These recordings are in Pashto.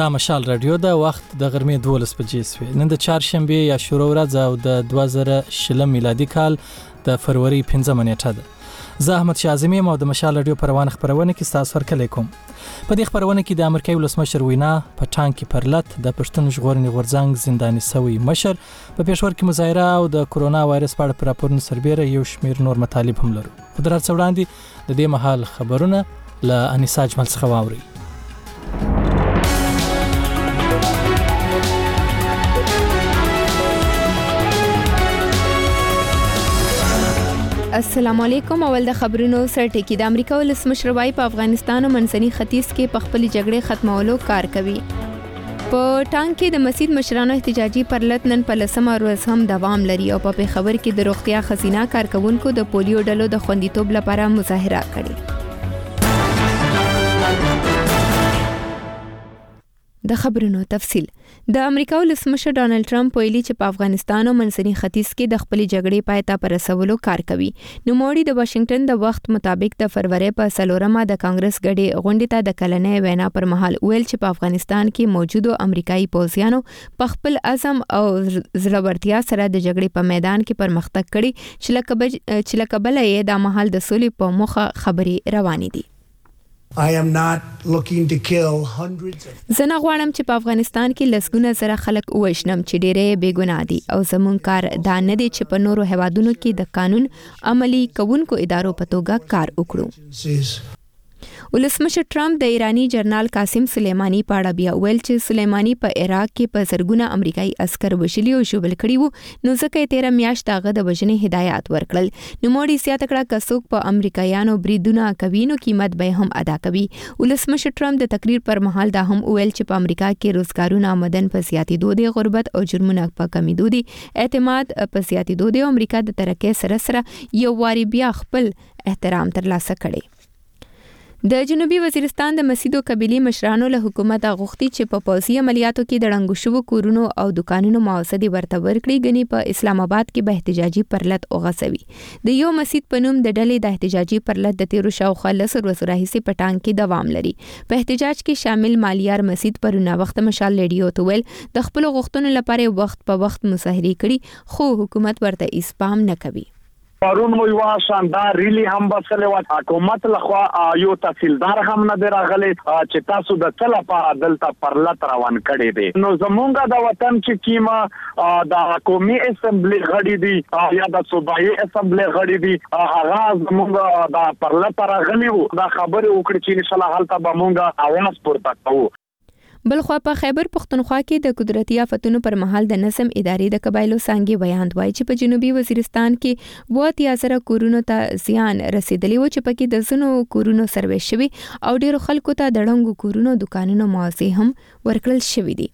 دا مشال رادیو دا وخت د غرمې 12 بجې سوې. نن د چهارشنبه یا شروع ورځ او د 2020 میلادي کال د فروری 15 نیټه ده. زه احمد شازمی او د مشال رادیو پروانه خبرونه کې تاسو ورکړی کوم. په دې خبرونه کې د امریکایي ولسمشر وینا په ټانک کې پرلت د پښتون ژغورنې غورځنګ زنداني سوی مشر په پېښور کې مظاهره او د کرونا وایرس په اړه راپورونه سربېره یو شمېر نور مطالب هم لرو. په درڅ وړاندې د دې مهال خبرونه له انیسا اجمل څخه واوري. السلام علیکم. اول د خبرونو سرټکی. د امریکا ولسمشر وايي په افغانستان او منځني ختیځ کې په خپل جګړې ختمولو کار کوي. په ټانک کې د مسجد مشرانو احتجاجي پرلت نن په 10مه ورځ هم دوام لري او په خبر کې د روغتیا خزینه کارکونکو د پولیو ډلو د خوندیتوب لپاره مظاهره کړې. د خبرونو تفصیل. د امریکا ولسمشر ډانلډ ټرمپ ویلي چې په افغانستان او منځني ختیځ کې د خپل جګړې پای ته رسولو کار کوي. نوموړي د واشنگټن د وخت مطابق د فروری په 4مه د کانګرس غړي غونډې ته د کلنې وینا پر مهال ویل چې په افغانستان کې موجودو امریکایي پوځیانو په خپل عزم او زړورتیا سره د جګړې په میدان کې پرمختګ کړی چې لکه بل یې د مهال د سولې په موخه خبري روانې دي. I am not looking to kill hundreds of زه نه غواړم چې په افغانستان کې لسګونه زره خلک ووژنم چې ډېرې بې ګناه دي او زموږ کار دا نه دی چې په نورو هیوادونو کې د قانون عملي کوونکو ادارو په توګه کار وکړو. ولسمشر ټرمپ د ایرانی جنرال قاسم سلیمانی په اړه بیا ویل چې سلیمانی په عراق کې په زرګونه امریکایي عسكر وژلي او ژوبل کړي وو، نو ځکه 13 میاشتې هغه د وژنې هدایت ورکړل. نوموړي زیاته کړه که څوک په امریکایانو بریدونه کوي نو قیمت به هم ادا کوي. ولسمشر ټرمپ د تقریر پر مهال دا هم ویل چې په امریکا کې روزګارونه آمدن په زیاتېدو دي، غربت او جرمونه په کمیدو دي، اعتماد په زیاتېدو دي او امریکا د ترقۍ سره سره یو واري بیا خپل احترام ترلاسه کړي. د جنوبي وزیرستان د مسیدو قبيلي مشرانو له حکومت غوښتي چې په پوځي عملیاتو کې د ړنګو شوو کورونو او دکانونو معاوضه ورته ورکړي. غني په اسلام آباد کې به احتجاجي پرلت اوغسوي. د یو مسجد په نوم د ډلې د احتجاجي پرلت د 13 شاوخوا 10 ورځې راهیسې په ټانک کې دوام لري. په احتجاج کې شامل مالیار مسجد پرونه وخت مشال لډیو ته ویل د خپل غوښتنو لپاره وخت په وخت مظاهره کړي خو حکومت ورته اسپام نه کوي. پرون مو یو شاندار ریلی هم بسله و حکومت لخوا یو تحصیلدار هم نه راغلی چې تاسو د څه لپاره دلته پرلت روان کړی دی. نو زمونږ د وطن چې کیما د قومي اسمبلی غړي دي یا د صوبایي اسمبلی غړي دي هغه زمونږ د پرلت راغلی وو. دا خبره وکړي چې ان شاء الله هلته به مونږ اواز پورته کوو. بلخوا په خیبر پختونخوا کې د قدرتي آفتونو پر مهال د نظم ادارې د قبایلو څنګه بیان وایي چې په جنوبي وزیرستان کې 3000 کورونو ته زیان رسیدلی و چې پکې د زنو کورونو سروي شوی او ډیرو خلکو ته د ړنګو کورونو دکانونو معاوضه هم ورکړل شوی دي.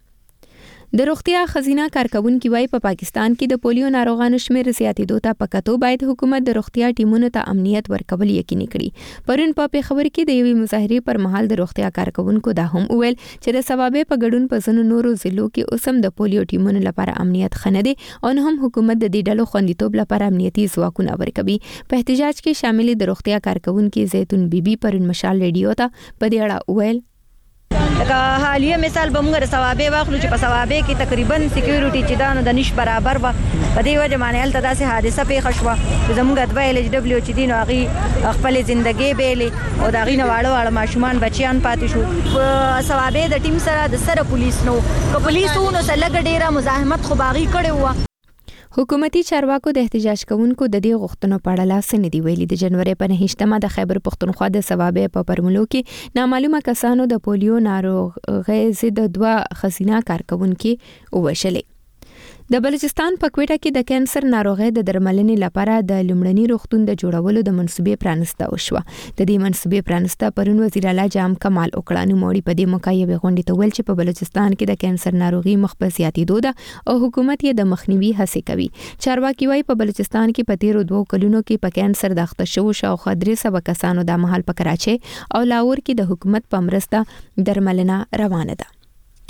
د روغتیا خزینه کارکونکو وايي په پاکستان کې د پولیو ناروغانو شمیر زیاتېدو ته پکاتو باید حکومت د روغتیا ټیمونو ته امنیت ورکول یقیني کړي. پرون په خبر کې د یوې مظاهرې پر مهال د روغتیا کارکونکو دا هم ویل چې د ثوابې په ګډون په زنو نورو ضلعو کې اوسم د پولیو ټیمونو لپاره امنیت خنه دي او هم حکومت د دې ډلو خوندیتوب لپاره امنیتي ځواکونه ورکوي. په احتجاج کې شامل د روغتیا کارکونکو زیتون بیبي پرون مشال ریډیو ته په دې اړه ویل لکه حالیه مثال به موږ د ثوابې واخلو چې په ثوابې کې تقریبا سکیورټي چې دانو د نش برابر و په دې وجه باندې هلته داسې حادثه پیښه شوه. زموږ د LHW چې دي نو هغې خپل زندګۍ بیلې او د هغې نه واړه ماشومان بچیان پاتې شو. په ثوابې د ټیم سره د سره پولیس نو که پولیس وو نو څه لږه ډېره مزاحمت خو به هغې کړې وه. حکومتي چارواکو د احتجاج کوونکو د دې غوښتنو په اړه لاس نه دی ویلي. د جنوري په 9مه د خیبر پختونخوا د ثوابې په پرملو کې نامعلومه کسانو د پولیو ناروغۍ ضد 2 خزینه کارکونکو ووژلې. د بلوچستان په کوټه کې د کانسر ناروغۍ د درملنې لپاره د لومړني روغتون د جوړولو د منصوبې پرانسته وشوه. د دې منصوبې پرانسته پرون وزیر اعلی جام کمال وکړه. نوموړي په دې موقع یې غونډې ته ویل چې په بلوچستان کې د کانسر ناروغي مخ په زیاتېدو ده او حکومت یې د مخنیوي هڅې کوي. چارواکي وايي په بلوچستان کې په تیرو 2 کلونو کې په کانسر د اخته شوو شاوخوا 300 کسانو د مهال په کراچۍ او لاهور کې د حکومت په مرسته درملنه روانه ده.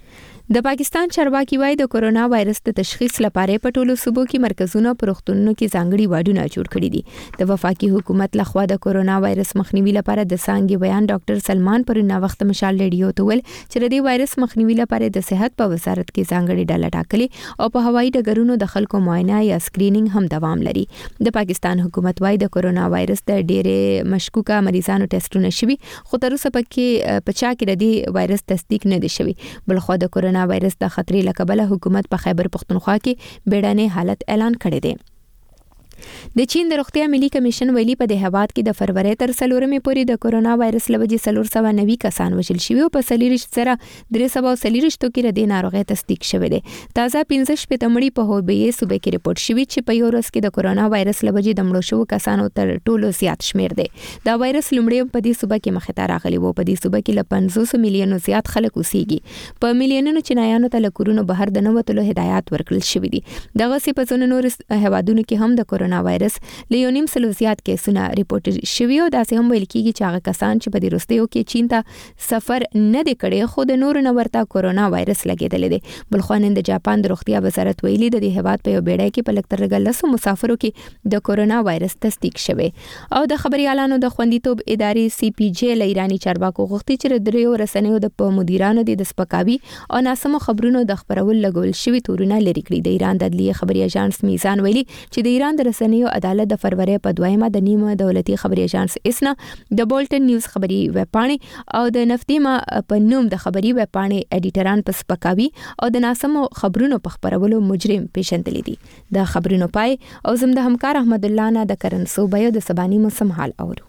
د پاکستان چارواکي وايي د کورونا وایرس د تشخیص لپاره په ټولو صوبو کې مرکزونه پر روغتونونو کې ځانګړي واډونه جوړ کړي دي. د وفاقي حکومت لخوا د کورونا وایرس مخنیوي لپاره د څانګې بیان ډاکټر سلمان پرونه وخت مشال ریډیو ته ویل چې د دې وایرس مخنیوي لپاره د صحت په وزارت کې ځانګړي ډله ټاکلې او په هوایي ډګرونو د خلکو معاینه یا سکرینینګ هم دوام لري. د پاکستان حکومت وايي د کورونا وایرس د ډېرې مشکوکه مریضانو ټیسټونه شوي خو تر اوسه پکې پچا کې د دې وایرس تصدیق نه دي شوی. بلخو د کورونا وایرس د خطرې لکبله حکومت په خیبر پختونخوا کې بیړنی حالت اعلان کړی دی. د چین د روغتیا ملي کمیشن ویلي په د هواد کې د فروری تر 4مې پورې د کورونا وایرس لوجې 490 کسان وژل شوي او په 340 سره 340 کې د ناروغۍ تصدیق شوی دی. تازه 15 مړي په هوبې صوبې کې ریپورت شوي چې په یو ورځ کې د کورونا وایرس لوجې د مړو شوو کسانو تر ټولو زیات شمیر دی. دا وایرس لومړی په دې صوبې کې مخې ته راغلی و. په دې صوبې کې له 500 میلیونو زیات خلک اوسېږي. په میلیونونو چینایانو ته له کورونو بهر د نه وتلو هدایت ورکړل شوی دي. دغه سي په ځینو نور هوادونو کې هم د کورونا وایرس له 1.5 زیات کیسونه ریپورټ شوي او داسې هم ویل کیږي چې هغه کسان چې په دې وروستیو کې چین ته سفر نه دی کړی خو د نورو نه ورته کورونا وایرس لګېدلی دی. بلخو نن د جاپان د روغتیا وزارت ویلي د دې هیواد په یو بیړۍ کې په لږ تر لږه 10 مسافرو کې د کورونا وایرس تصدیق شوی. او د خبريالانو د خوندیتوب ادارې CPJ له ایرانی چارواکو غوښتي چې د دریو رسنیو د مدیرانو د سپکاوي او ناسمو خبرونو د خبرول لګول شوی تورونه لري کړی. د ایران د عدلیه خبري اژانس میزان ویلي چې د ایران د رسنیو عدالت د فروری په 2مه د نیمه دولتي خبري اژانس اسنا د بولټن نیوز خبري ویبپاڼې او د نفتیما په نوم د خبري ویبپاڼې اډیټران په سپکاوي او د ناسمو خبرونو په خبرولو مجرم پیژندل دي. د خبرونو پای او زم د همکار احمد الله نه د کرنسو بیا د سبانی موسم حال اورو.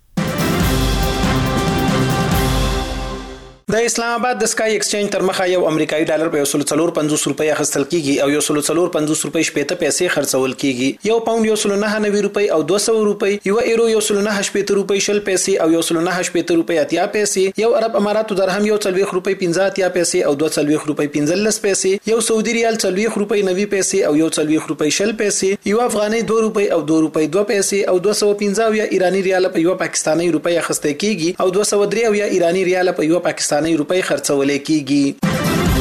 د اسلام آباد د سکای ایکسچینج تر مخه یو امریکایي ډالر په 140 روپۍ اخیستل کیږي او 140 روپۍ شپېته پیسې خرڅول کیږي. یو پاوند 190 روپۍ او 200 روپۍ، یو ایرو 190 روپۍ 20 پیسې او 190 روپۍ 80 پیسې، یو عرب اماراتو درهم 40 روپۍ 50 پیسې او 240 روپۍ 15 پیسې، یو سعودي ریال 40 روپۍ 90 پیسې او 40 روپۍ 20 پیسې، یو افغاني 2 روپۍ او 2 روپۍ 2 پیسې او 215 یا ایرانی ریال په یو پاکستانی روپۍ اخیستل کیږي او 203 یا ایرانی ریال په یو پاکستانی روپۍ خرڅول کیږي.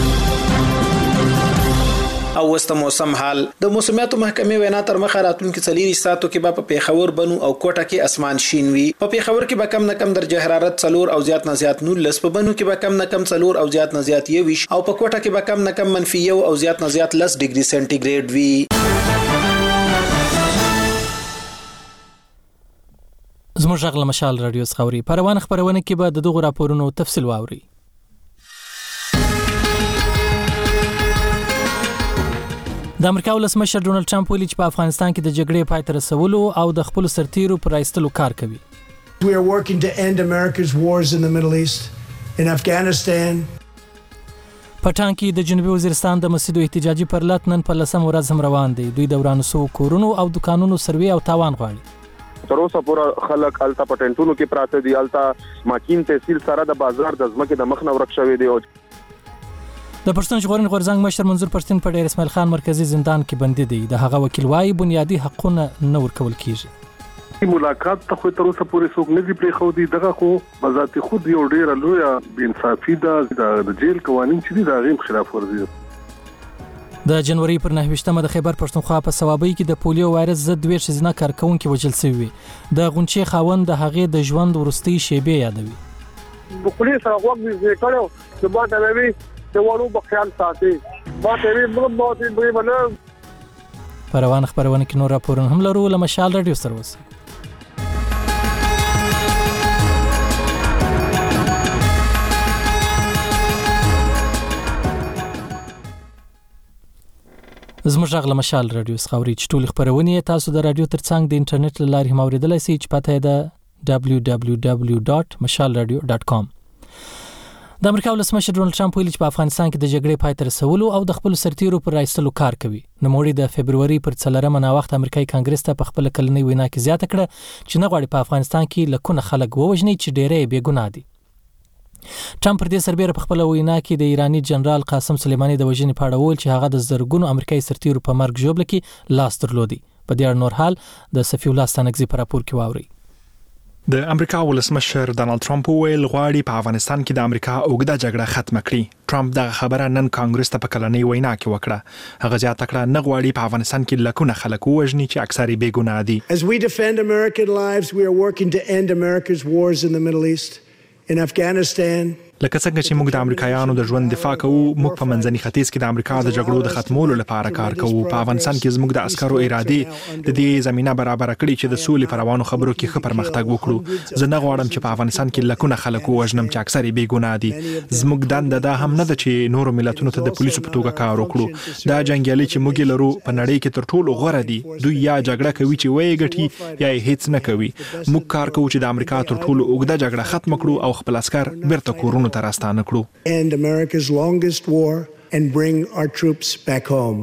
او وسته موسم حال د موسمیاتو محکمې وینا تر مخه راتلونکي 4 ساعتو کې په پیښور بنو او کوټه کې اسمان شین وي. په پیښور کې به کم نه کم درجه حرارت 4 او زیات نه زیات 19، په بنو کې به کم نه کم 4 او زیات نه زیات 21 او په کوټه کې به کم نه کم -1 او زیات نه زیات 10 ډیګري سنټیګریډ وي. زموږ غږ مشال رادیو خبري پروان خبرونه کې به دغه راپورونو تفصیل واوري. د امریکا ولسمشر ډونالد ټرمپ ویلي چې په افغانستان کې د جګړې پای ته رسولو او د خپل سرتیرو پر ایستلو کار کوي. We are working to end America's wars in the Middle East, in Afghanistan. پټان کې د جنوبي وزیرستان د مسجدو احتجاجي پرلط نن په 10 ورځ هم روان دي. دوی د ورانو کورونو او دکانونو سروي او تاوان غواړي. تر اوسه پورې خلک التا پټنټونو کې پراته دي، التا ماکین تحصیل سره د بازار د ځمکې د مخ نه ورک شوی دی. د پښتون ژغورنې غورځنګ مشر منظور پښتون په ډیر اسماعیل خان مرکزی زندان کې بندي دی. د هغه وکیل وايي بنیادی حقونه نه ورکول کیږي. ملاقات ته خو تر اوسه پورې څوک نه دی پرې خو دی. دغه خو بذات خود یو ډیر لوی بې انصافي ده. د جیل قوانين چې دي دا غیم خلاف ورزي. د جنوري پر 9 د خیبر پښتونخوا په ثوابي کې د پولیو وایرس ضد 2 ښځینه کارکونکو وژل شوی. د غونچې خاوند د هغې د ژوند ورستي شیبې یادوي. د پولیس هغه وخت یې کړو چې ما ته وی چې ورو بخیال ساتي ما ته وی موږ به بنه. پروان خبرونه کې نور راپورونه هم لرو. لمشال رادیو سره اوسئ. زموږ غږ مشال رادیو خبري چټول خبرونه تاسو د رادیو ترڅنګ د انټرنیټ لارې هم اوریدلای شئ چې پته ده www.mashalradio.com. د امریکا ولسمشر ډونالد ټرمپ ویلي چې په افغانستان کې د جګړې پای ته رسولو او د خپل سرتیرو پر ایستلو کار کوي. نوموړي د فبرवरी پر 4مه ناوخت امریکایي کانګرس ته په خپل کلنۍ وینا کې زیاته کړه چې نه غواړي په افغانستان کې لکونه خلک ووژني چې ډېرې بې ګناه دي. ټرمپ پر دې سربېره په خپل وینا کې د ایرانی جنرال قاسم سلیمانی د وژنې په اړه ویل چې هغه د زرګونو امریکایي سرتیرو په مرګ ژوبله کې لاس درلودي. په دې اړه نور حال د صفی الله ستانکزي په راپور کې واوري. د امریکا ولسمشر ډانلډ ټرمپ ویل غواړي په افغانستان کې د امریکا اوږده جګړه ختم کړي. ټرمپ دغه خبره نن کانګرس ته په کلنۍ وینا کې وکړه. هغه زیاته کړه نه غواړي په افغانستان کې لکونه خلک ووژني چې اکثر یې بې ګناه دي. As we defend American lives, we are working to end America's wars in the Middle East, in Afghanistan. لکه څنګه چې موږ د امریکایانو د ژوند دفاع کوو، موږ په منځني ختیځ کې د امریکا د جګړو د ختمولو لپاره کار کوو. په افغانستان کې زموږ د عسکرو ارادې د دې زمينه برابر کړي چې د سولې پر روانو خبرو کې ښه پرمختګ وکړو. زه نه غواړم چې په افغانستان کې لکونه خلک ووژنم چې اکثر یې بې ګناه دي. زموږ دنده دا هم نه ده چې نورو ملتونو ته د پولیسو په توګه کار وکړو. دا جنگیالي چې موږ لرو په نړۍ کې تر ټولو غوره دي. دوی یا جګړه کوي چې وایي ګټي یا هیڅ نه کوي. موږ کار کوو چې د امریکا تر ټولو اوږده جګړه ختم کړو او خپل عسكر بیرته کورونو ته راستانه کړو. End America's longest war and bring our troops back home.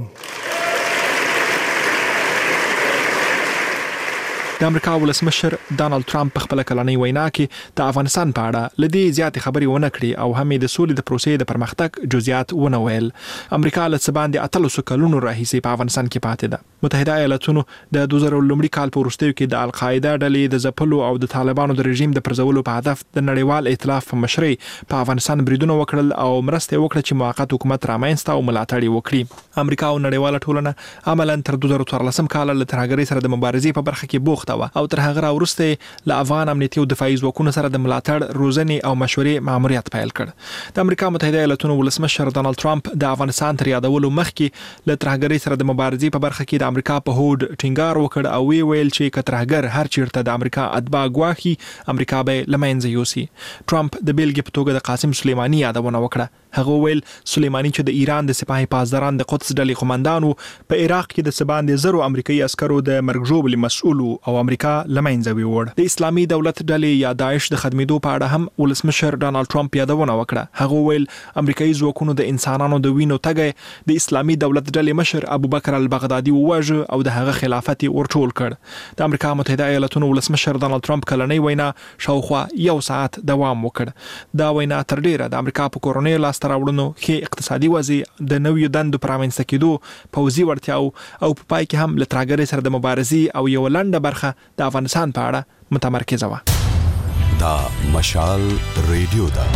د امریکا ولسمشر ډانلډ ټرمپ په خپل کلنۍ وینا کې د افغانستان په اړه لدی زیاتې خبرې ونه کړې او هم د سولې د پروسې د پرمختګ جزئیات ونه ویل. امریکا له څه باندې 300 کلونو راهیسې په افغانستان کې پاتې ده. متحده ایالاتونو د 2000 کال په وروستیو کې د القاعده ډلې د ځپلو او د طالبانو د رژیم د پرځولو په هدف د نړیوال ائتلاف په مشرۍ په افغانستان بریدونه وکړل او مرسته وکړه چې موقت حکومت رامنځته او ملاتړ وکړي. امریکا او نړیواله ټولنه عملاً تر 2014 کال له ترهګرۍ سره د مبارزې په برخه کې بوخت او تر هغه وروسته له افغان امنیتي او دفاعي ځواکونو سره د ملاتړ، روزنې او مشورې ماموریت پیل کړ. د امریکا متحده ایالاتونو ولسمشر ډانلډ ټرمپ د افغانستان تر یادولو مخکې له ترهګرۍ سره د مبارزې په برخه کې د امریکا په هوډ ټینګار وکړ او ویل چې کترهګر هر چیرته د امریکا اتباع غواخي امریکا به لمنځه یوسي. ټرمپ د بیلګې په توګه د قاسم سلیمانی یادونه وکړه. هغه ویل سلیمانی چې د ایران د سپاهي پاسداران د قدس ډلې قومندانو په عراق کې د سباندې زرو امریکایي عسکرو د مرګ ژوبلې مسؤل او امریکا لمنځه ویوړ. د اسلامي دولت ډلې یا داعش د خدمېدو په اړه هم ولسمشر ډانلډ ټرمپ یادونه وکړه. هغه ویل امریکایي ځواکونو د انسانانو د وینو تګ د اسلامي دولت ډلې مشر ابوبکر البغدادي وواژه او د هغه خلافت ورټول کړ. د امریکا متحده ایالاتونو ولسمشر ډانلډ ټرمپ کلنۍ وینا شاوخوا 1 ساعت دوام وکړ. دا وینا تر ډیره د امریکا په کورونی لاسته راوړنو، ښه اقتصادي وضعیت، د نویو دندو پرامنځته کېدو، پوځي وړتیاو او په پای کې هم له ترهګرۍ سره د مبارزې او یو لنډه برخه د افغانستان په اړه متمرکزه وه. دا مشال ریډیو ده.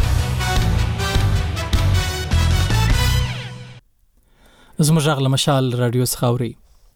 زموږ غږ له مشال رادیو څخه اورئ.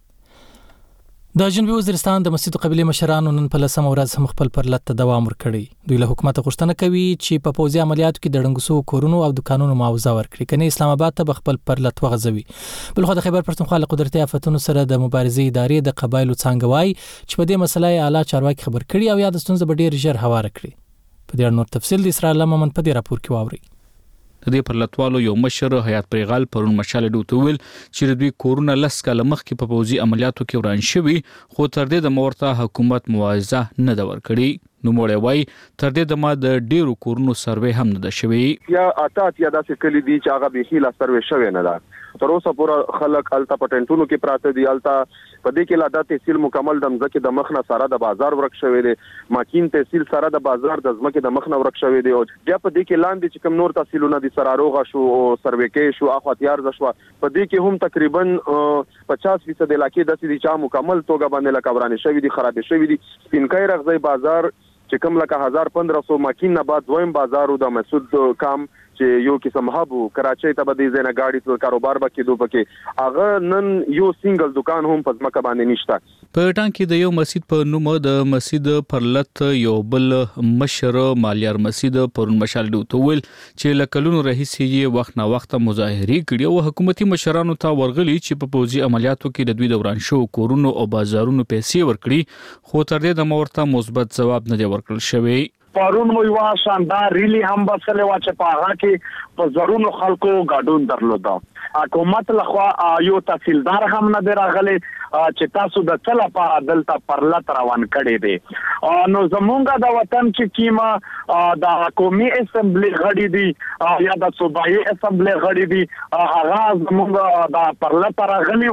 د جنوبي وزیرستان د مسجد قبیلې مشرانو نن په 10 ورځ هم خپل پرلت ته دوام ورکړی. دوی له حکومت غوښتنه کوي چې په پوځي عملیاتو کې د ډنګسو کورونو او دکانونو معاوضه ورکړي، کني اسلام آباد ته خپل پرلت وغځوي. بلخو د خیبر پښتونخوا له قدرتي آفتونو سره د مبارزې ادارې د قبایلو څنګه وای چې په دې مسله اعلی چارواکي خبر کړي او یا د ستونزې به ډیر ژر هواره کړي. په دې اړه نور تفصیل د اسرائیل لمن په دې راپور کې واوري. د دې پرلتوالو یو مشر حیات پریغال پرون مشال ډوته ویل چې دوی کورونه لس کاله مخکې په پوځي عملیاتو کې وران شوي، خو تر دې د مورته حکومت معاوضه نه دا ورکړي. نو موړی وای تر دې د ما د ډیرو کورونو سروې هم نه ده شوی. یا اته یا داسې کلی دي چې هغه به هیله سروې شوی نه ده. تر اوسه پورې خلک التا پټنټونو کې پراته دي. التا په دې کې لا د تحصیل مکمل د مزکه د مخنه سره د بازار ورک شوی دی. ماکین تحصیل سره د بازار د مزکه د مخنه ورک شوی دی. او بیا په دې کې لاندې چې کوم نور تحصیلونه دي سره روغه شو او سروې کې شو اخو تیار ځشوا. په دې کې هم تقریبا 50% علاقې د سړي چا مکمل توګه باندې لکبرانه شوی دي، خراب شوی دي. سپینکای رغزي بازار چې کوم لکه 1500 ماکین نه بعد دویم بازارو د مسعود کام چې یو قسم هبو کراچۍ ته به دې زنه گاډي تل کاروبار بکې دوه پکې هغه نن یو سنگل دکان هم په ځمکه باندې نشته. په ټان کې د یو مسجد په نوم د مسجد پرلت یو بل مشر مالیار مسجد پرون مشال ډوته ویل چې لکلونو رئیسي وخت نه وخت مظاهرې کړي او حکومتي مشرانو ته ورغلي چې په پوځي عملیاتو کې د دوی دوران شو کورونو او بازارونو پیسې ورکړي، خو تر دې د مورته مثبت جواب نه دی ورکړل شوی. پرون مو یو شاندار ریلی هم بسله وا چې په هغه کې په زرونو خلکو ګډون درلوده. حکومت لخوا یو تحصیلدار هم نه راغلی چې تاسو د چلا په دلته پرلت روان کړي دي. نو زمونږ د وطن چې کیما د قومي اسمبلی غړي دي یا د صوبایي اسمبلی غړي دي هغه زمونږ د پرلت راغلی وو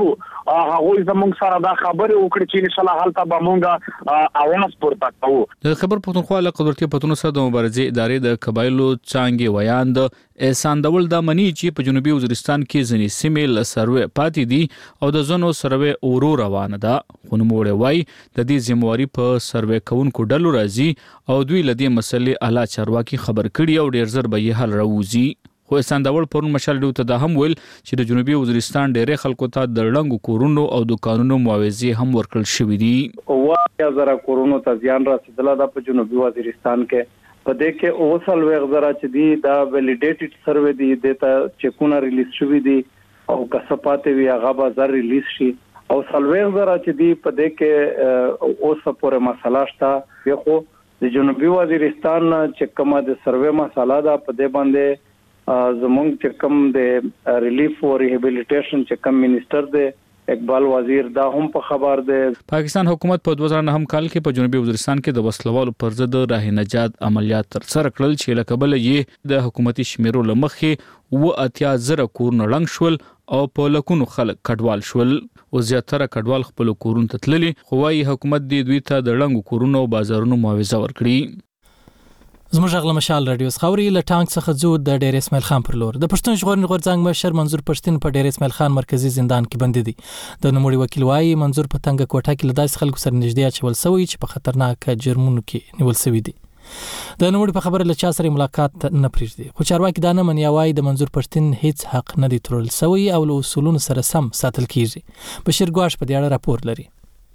هغه زموږ سره دا خبره وکړي چې ان شاء الله حالت به مونږه اواز پورته کوو. د خبر پښتونخوا له قدرتي پښتون سره د مبارزې ادارې د قبایلو څانګې ویان د احسان ډول د منی چې په جنوبي وزیرستان کې ځنې سیمې له سروې پاتې دي او د زونو سروې اورو روانه ده. خو نوموړی وایي د دې ذمہواری په سروې کوونکو ډلو راځي او دوی له دې مسلې اعلی چارواکي خبر کړي او ډیر زر به یې حل راوځي. خو احسان ډول پرون مشال ډیو ته دا هم ویل چې د جنوبي وزیرستان ډېرې خلکو ته د لنګو کورونو او دکانونو معاوضې هم ورکړل شوې دي. او زره کورونو ته ځان رسیدله د په جنوبي وزیرستان کې په دې کې اوسل وغزره چې دی دا ویلیډیټډ سروې دی د ته چکونه ریلیز شوې دي او کسپاته وی هغه به زر ریلیز شي او سلوغ زره چې دی په دې کې اوس پورې مسله شته. خو د جنوبي وزیرستان چې کومه د سروې مسله ده په دې باندې زمونږ چې کوم د ریلیف او ریهابیلیټیشن چې کوم منیسټر دی اقبال وزیر دا هم په خبر دی. پاکستان حکومت په 2009 کال کې په جنوبي وزیرستان کې د وسلوالو پر ضد راه نجات عملیات تر سره کړل چې له کبل یې د حکومتي شمیرو لمخې و اتیا زره کورونه لنګ شول او په لکونو خلک کډوال شول او زیاتره کډوال خپل کورونو ته تللي. خو وايي حکومت دې دوی ته د لنګو کورونو او بازارونو معاوضه ورکړي. زموږ غل مشال رادیو خوري له ټانک څخه زو د ډیر اسماعیل خان پر لور د پښتون ژغورنې غورځنګ مشر منظور پښتين په ډیر اسماعیل خان مرکزی زندان کې بند دي. د نوموړي وکیل وايي منظور په تنګ کوټه کې له داسې خلکو سره نږدې اچول شوی چې په خطرناک جرمونو کې نیول شوی دي. د نوموړي په خبره له چا سره ملاقات نه پریږدي. خو چارواکي دا نه مني وايي د منظور پښتين هیڅ حق نه دی ترول شوی او له اصولونو سره سم ساتل کیږي. بشیر ګواش په دې اړه راپور لري.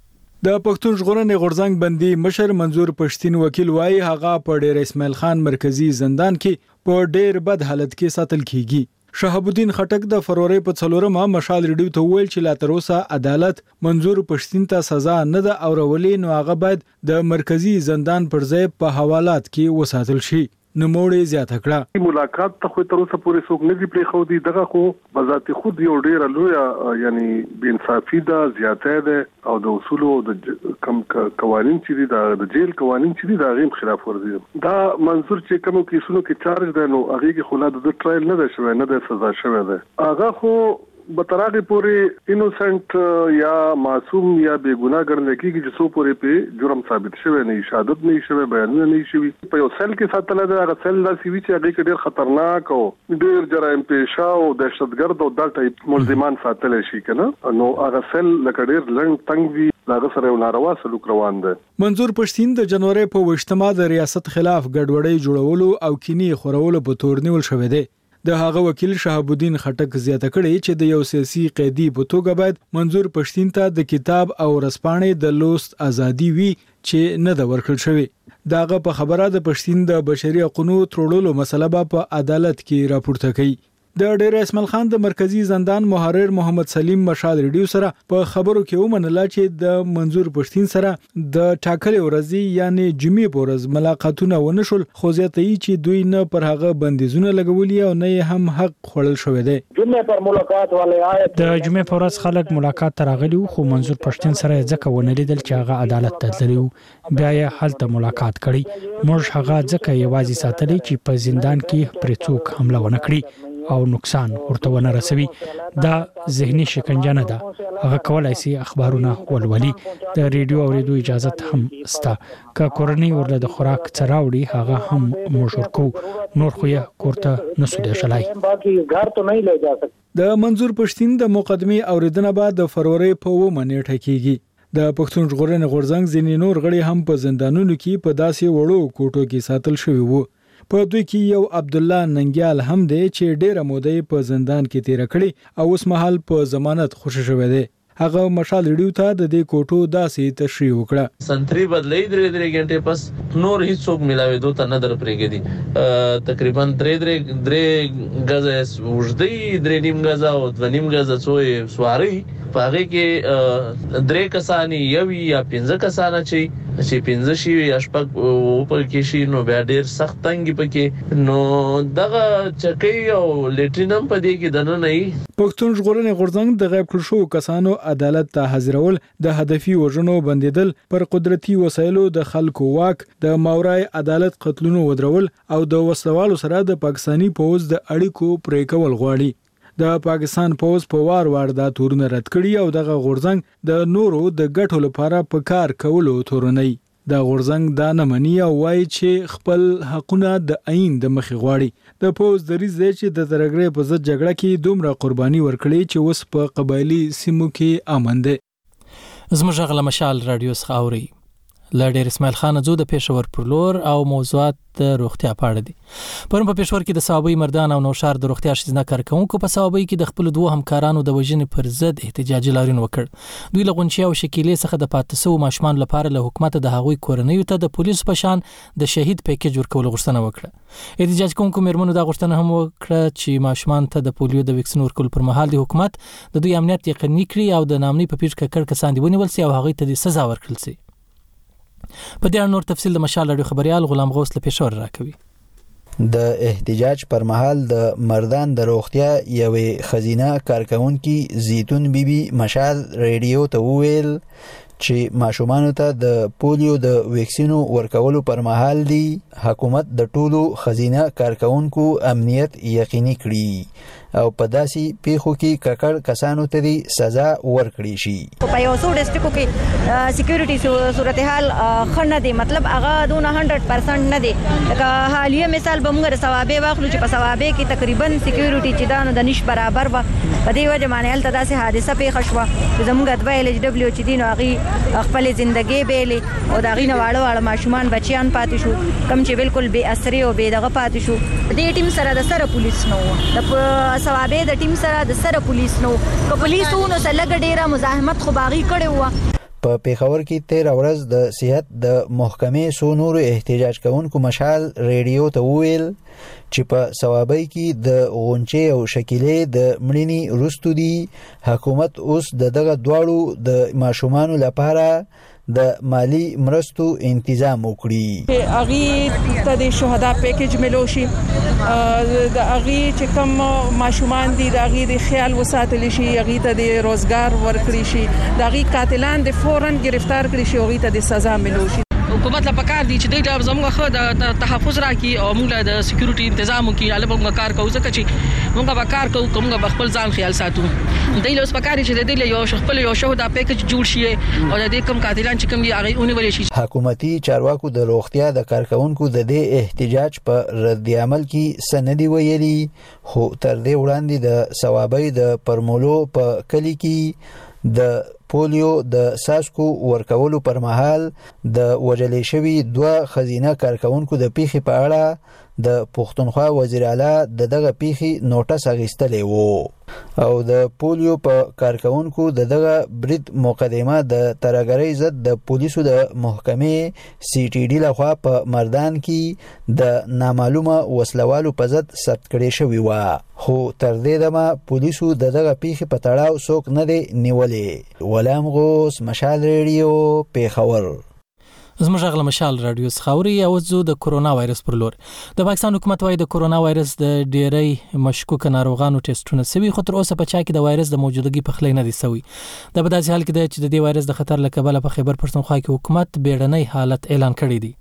د پښتون ژغورنې غورځنګ بندي مشر منظور پښتين وکیل وايي هغه په ډیر اسماعیل خان مرکزی زندان کې په ډیر بد حالت کې ساتل کیږي. شهاب الدین خټک د فروری په 4مه مشال ریډیو ته ویل چې لا تر اوسه عدالت منظور پښتين ته سزا نه ده اورولې نو هغه باید د مرکزی زندان پر ځای په حوالات کې وساتل شي. نوموړي زیاته کړه ملاقات ته خو تر اوسه پورې څوک نه دی پرې خو دی دغه خو بذات خود یو ډیر لوی یعنی بے انصافي ده زیاته ده او د اصول او د کم قوانين چې د جیل قوانين چې د غیم خلاف ورزي دا منظور چې کوم کیسونو کې چارج ده نو هغه کې خلاد د ټرایل نه ده شوی نه د سزا شوی ده هغه خو بتراغه پورې انوسنت یا معصوم یا بے ګناه ګڼل کېږي چې څو پورې په جرم ثابت شوی نه شهادت نه شوی بیانونه نه شوی په یو سل کې ساتل دا غسل د سی وی چې هغه ډېر خطرناک او ډېر جرایم پیښه او دهشتګرد او دا ټایپ ملزمان ساتل شي کنه نو هغه سل لکه ډېر لنډ تنګ وی لاغه سره ناروا سلوک روان ده. منظور پښتين د جنوري په وشتما د ریاست خلاف ګډوډۍ جوړولو او کینی خورولو په تور نیول شوې ده. د هغه وکیل شهاب الدین خټک زیاته کړي چې د یو سیاسي قیدی په توګه باید منظور پښتين ته د کتاب او رسپانې د لوست ازادي وي چې نه د ورکړل شوی. داغه په خبره د پښتين د بشري حقوقو ترولو مسله په عدالت کې راپورته کړي. د ډیر اسماعیل خان د مرکزی زندان محرر محمد سلیم مشال ریډیو سره په خبرو کې ومنله چې د منظور پښتين سره د ټاکلې ورځې یعنی جمعې په ورځ ملاقاتونه ونشول خو زیاتې چې دوی نه پر هغه بندیزونه لګولي او نه هم حق خوړل شوی دی. جمعې پر ملاقات والے آیت د جمعې پر ورځ خلک ملاقات ته راغلي خو منظور پښتين سره ځکه ونه لیدل چې هغه عدالت ته تللی بیا یې هلته ملاقات کړي. موږ هغه ځکه یوازې ساتلی چې په زندان کې پرې څوک حمله ونه کړي او نقصان ورته ونه رسوي. دا ذهني شکنجه نه ده. هغه کولای شي اخبارونه ولولي. د ریډیو اوریدو اجازه هم ستا که کورنۍ ورله د خوراک څراوړي هغه هم موږ ورکو نور خو یې کوړه نسو دی شلای. د منظور پښتين د مقدمه اوریدنه بعد د فروری په 9 نیټه کېږي. د پښتون ژغورنې غورځنګ ځینې نور غړي هم په زندانونو کې په داسې وړو کوټو کې ساتل شوی وو. په دوی کې یو عبد الله ننګیال هم دی چې ډیره موده په زندان کې تیر کړي او اوس مهال په ضمانت خوشی شوی دی. هغه مشال ریډیو ته د دې کوټو داسې تشریح وکړه. سنتري بدلې درې غنټې پس نور هیڅ څوک ملاوي دوه نه در پرېږدي تقریبا درې غزه وژدې درې نیم غزه او 2.5 غزه څوې سواری پاره کې درې کسانی یوي یا 15 کسانه چې 15 شي یا شپږ په کې شي نو بیا ډېر سخت تنګي پکې نو دغه چکې او لیټرینم په دې کې دنه نه. پښتون ژغورنې غورځنګ د غیب کړل شو کسانو عدالت ته حاضرول د هدفي وژنو بندیدل پر قدرتي وسایلو د خلکو واک د ماورای عدالت قتلونو ودرول او د وسلوالو سره د پاکستانی پوز د اړیکو پرې کول غواړي. د پاکستان پوز په وار دا تورونه رد کړي او دغه غورځنګ د نورو د ګټو لپاره په کار کولو تورنۍ د غورځنګ دا نه مني او وایي چې خپل حقونه د عین د مخې غواړي د پوز دریځ دی چې د ترګرې په ضد جګړه کې دومره قرباني ورکړي چې اوس په قبایلي سیمو کې امن دی. زموږ غل مشال رادیو څخه اوري لړ اسماعیل خان زو د پېښور پر لور او موضوعات د روغتیا په اړه دي. پرون په پېښور کې د صوابۍ مردان او نوشار د روغتیا شزنا کارکونکو په صوابۍ کې د خپل دوه همکارانو د وژنې پر ضد احتجاجي لاریون وکړ. دوی له غونچې او شکیلې څخه د پاتسو ماشومان لپاره له حکومت د هغوی کورنۍ ته د پولیسو په شان د شهید پیکیج ورکول غوښتنه وکړه. احتجاج کوونکو مېرمنو دا غوښتنه هم وکړه چې ماشومان ته د پولیو د ویکسین ورکول پر مهال د حکومت د دوی امنیت یقیني کړي او د نامنۍ په پیټ کې کړ کسان دی ونیول سي او هغوی ته د سزا ورکړل سي. په دې اړه نور تفصیل د مشال رادیو خبريال غلام غوث له پېښور راکوي. د احتجاج پر مهال د مردان د روغتیا یوې خزینه کارکونکو زیتون بیبي مشال رادیو ته وویل چې ماشومانو ته د پولیو د ویکسینو ورکولو پر مهال دی حکومت د ټولو خزینه کارکونکو امنیت یقیني کړي او په داسي پیښو کې ککړ کسانو ته دی سزا ورکړي شي. په یو څو ډیسټریکټو کې سکیورټي صورتحال خنه دی مطلب هغه دونه 100% نه دی. لکه حالیه مثال به موږ ثوابې واخلو چې په ثوابې کې تقریبا سکیورټي چې دانو د نش برابر و په دې وجه باندې هلته داسې حادثه پیښ شوه. زموږ د ویل چې دبليو چې دینو هغه خپل ژوندۍ بیلې او دا غینه واړه ماشومان بچیان پاتې شو کم چې بالکل بے اثرې او بے دغه پاتې شو. دې ټیم سره د سره پولیس نو د ثوابې د ټیم سره د سره پولیس نو که پولیسونو سره لګ ډیره مزاحمت خو باغی کړي و. په پیښور کې 13 ورځ د صحت د محکمې سو نور احتجاج کوونکو مشال رادیو ته وویل چې په ثوابۍ کې د غونچې او شکیلې د مړینې وروسته دی حکومت اوس دغه دواړو د ماشومانو لپاره د مالی مرستو تنظیم وکړي. اغي ته د شهدا پیکیج ملوشي د اغي چې کوم ماشومان دي د اغي د خیال وساتل شي اغي ته د روزګار ورکړي شي د اغي قاتلان د فورن گرفتار کړي شي اغي ته د سزا ملوشي. حکومت لا پکار دي چې دوی زموږ خو د تحفظ راکړي او موږ د سکیورټي تنظیم وکړي علي موږ کار کوو ځکه چې موږ به کار کوو کومه خپل ځان خیال ساتو. دوی له پکار چې دوی یو خپل یو شهدا پیکیج جوړ شي او د دې کم قاتلان چې کوم دي هغه اونول شي. حکومتي چارواکو د روغتیا د کارکونکو د دې احتجاج په رد عمل کې سندي ویلي خو تر دې وړاندې د ثوابۍ د پرمولو په کلی کې د پولیو د ساسکو ورکولو پر مهال د وجلې شوی دوه خزینه کارکونکو د پیخي په اړه د پښتونخوا وزیر اعلی دغه پیخي نوټس اغیستلې وو او د پولیو په کارکونکو دغه برید مقدمه د ترګرۍ ضد د پولیسو د محکمې سی ټي ډي لخوا په مردان کې د نامعلومه وسلوالو په ضد ثبت کړي شوی و خو تر دې دمه پولیسو دغه پیخي په تړاو څوک نه دی نیولې. غلام غوث مشال رادیو پیښور. زموږ غل مشال رادیو څخاوري او زو د کورونا وایرس پر لور د پاکستان حکومت وايي د کورونا وایرس د ډېری مشکوک ناروغانو ټیسټونه سوي خو تر اوسه په چا کې د وایرس د موجودګي په خلی نه دي سوي. د بداسي حال کې د دې وایرس د خطر لکبل په خیبر پښتونخوا کې حکومت بیړنۍ حالت اعلان کړی دی.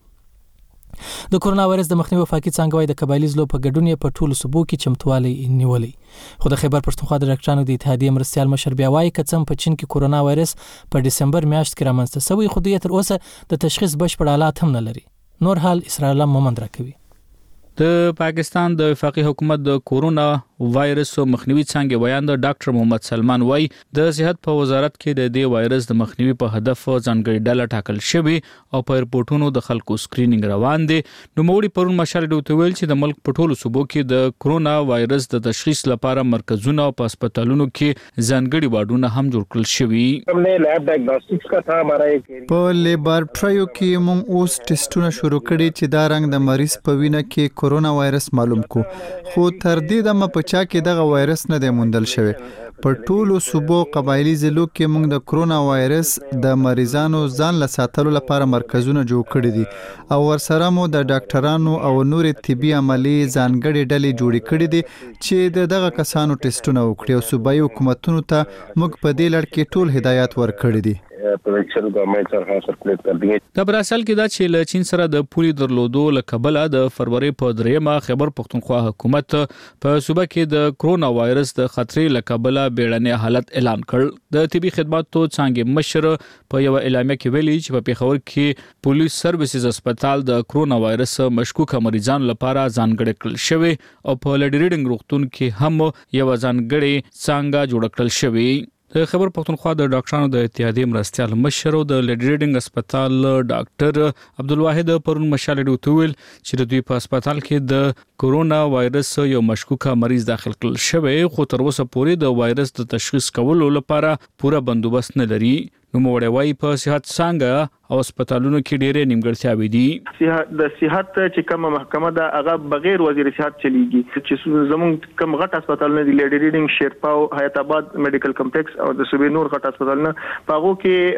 د کورونا وایرس د مخنیوي وفاقي څنګه وای د قبایلی زلو په ګډون په ټولو صوبو کې چمتوالي نیولې خو د خیبر پښتونخوا د ډاکټرانو د اتحادیې مرستيال مشر بیا وایي کڅم په چین کې کورونا وایرس په دسمبر میاشت کې رامنځته شوی خو د تر اوسه د تشخیص بشپړ حالات هم نه لري. نور حال اسرائیل محمد راکوي. د پاکستان د وفاقي حکومت د کورونا وایرس مخنیوي څنګه بیان د ډاکټر محمد سلمان وای د صحت په وزارت کې د دې وایرس د مخنیوي په هدف ځانګړي ډله ټاکل شوی او په رپورټونو د خلکو سکرینینګ روان دي. نو موړي پرون مشر ډوته ویل چې د ملک په ټولو صوبو کې د کورونا وایرس د تشخیص لپاره مرکزونه او هسپتالونو کې ځانګړي واډونه هم جوړ کړل شوي. हमने lab diagnostics का था हमारा एक په لیبارټریو کې موږ اوس ټیسټونه شروع کړي چې دا رنګ د مریض په وینه کې کورونا وایرس معلوم کو خو تر دې دمه په چا کې دغه وایرس نه دی موندل شوی. په ټولو صوبو قبایلی ضلعو کې موږ د کورونا وایرس د مریضانو ځان له ساتلو لپاره مرکزونه جوړ کړي دي او ورسره مو د ډاکټرانو او نور طبي عملي ځانګړي ډلې جوړې کړي دي چې دغه کسانو ټیسټونه وکړي او صوبایي حکومتونو ته موږ په دې لړ کې ټول هدایت ورکړي دي. پروینشل ګورنمنت سره سرکولیټ کړ دي. د براسل کې دا چې له چین سره د پولي درلودو لکبل د فروری په دریمه خیبر پختونخوا حکومت په صوبه کې د کرونا وایرس د خطرې لکبله بیړنی حالت اعلان کړ. د طبي خدماتو څنګه مشر په یو اعلامیه کې ویلي چې په پیښور کې پولیس سرویسز هسپتال د کرونا وایرس مشکوک مریضانو لپاره ځانګړی کړل شوی او په لډ ریډینګ روغتون کې هم یو ځانګړی څنګه جوړ کړل شوی. د خیبر پختونخوا د ډاکټرانو د اتحادیې مرستیال مشر او د لډ ریډینګ هسپتال ډاکټر عبدالواحد پرون مشال ډوتویل چې د دوی په هسپتال کې د کرونا وایرس یو مشکوک مریض داخل کړل شوی خو تر اوسه پورې د وایرس د تشخیص کولو لپاره پوره بندوبست نه لري. نو موړوي په صحت څنګه او هسپتالونو کې ډېرې نیمګړتیاوې دي. د صحت چې کومه محکمه ده هغه بغیر وزیر صحت چلیږي چې زموږ کوم غټ هسپتالونه دي لډ ریډینګ شیرپاو حیات آباد میډیکل کمپلیکس او د صوبې نور غټ هسپتالونه پاغو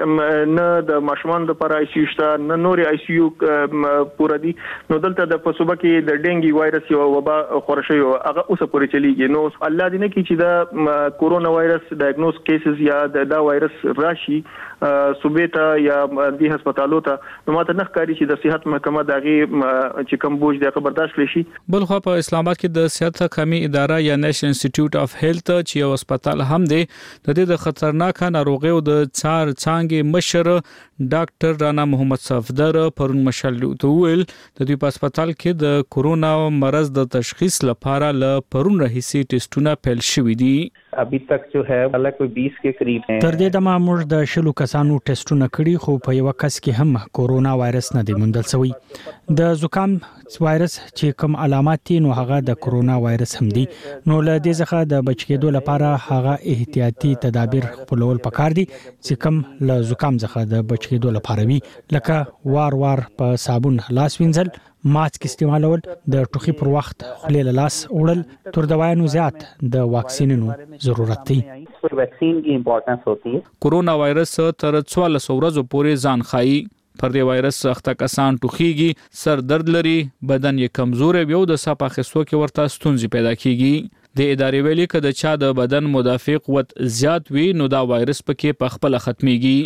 کې نه د ماشومان لپاره آی سی یو شته نه نور آی سی یو پوره دي. نو دلته د صوبه کې د ډینګي وایرس یو وبا خورشه یو هغه اوسه پورې چلیږي. نو الله دې نه کړي چې دا کرونا وایرس ډایګنوز کیسز یا دا وایرس راشي صوبې ته یا د هسپتالو ته نو ماته نه ښکاري چې د صحت محکمه دغه چې کوم بوج د برداشت کړي شي. بل خو په اسلام آباد کې د صحت حکمي اداره یا نېشنل انسټیټیوټ اف هیلث چې یو هسپتال هم دی د دې د خطرناک ناروغیو د څار څنګه مشر ډاکټر رانا محمد صفدر پرون مشال ویل د دې په هسپتال کې د کورونا مرض د تشخیص لپاره ل پرون راهیسي ټیسټونه پیل شوې دي. अभी तक जो है हालांकि कोई 20 के करीब हैं. تر دې د مامور د شلو کسانو ټیسټونه کړي خو په یو کس کې هم کورونا وایرس نه دی موندل شوی. د زکام وایرس چې کوم علامات دي نو هغه د کورونا وایرس هم دي. نو له دې څخه د بچ کېدو لپاره هغه احتیاطي تدابیر خپلول پکار دي چې کوم له زکام څخه د بچ کېدو لپاره وي لکه وار په صابون لاس وینځل ماسک استعمالول د ټوخي پر وخت خولې له لاس وړل تر دوايانو زیات د واکسینونو ضرورت دی. ویکسین کی امپورټنس ہوتی ہے. کورونا وایرس تر 14 ورځې پورې ځان خایي. پر دې وایرس اخته کسان ټوخيږي سر درد لري بدن یې کمزور وي او د صفه اخیستو کې ورته ستونزې پیدا کیږي. د ادارې ویلي کده چا د بدن مدافع قوت زیات وي نو دا وایرس پکې په خپل ختميږي.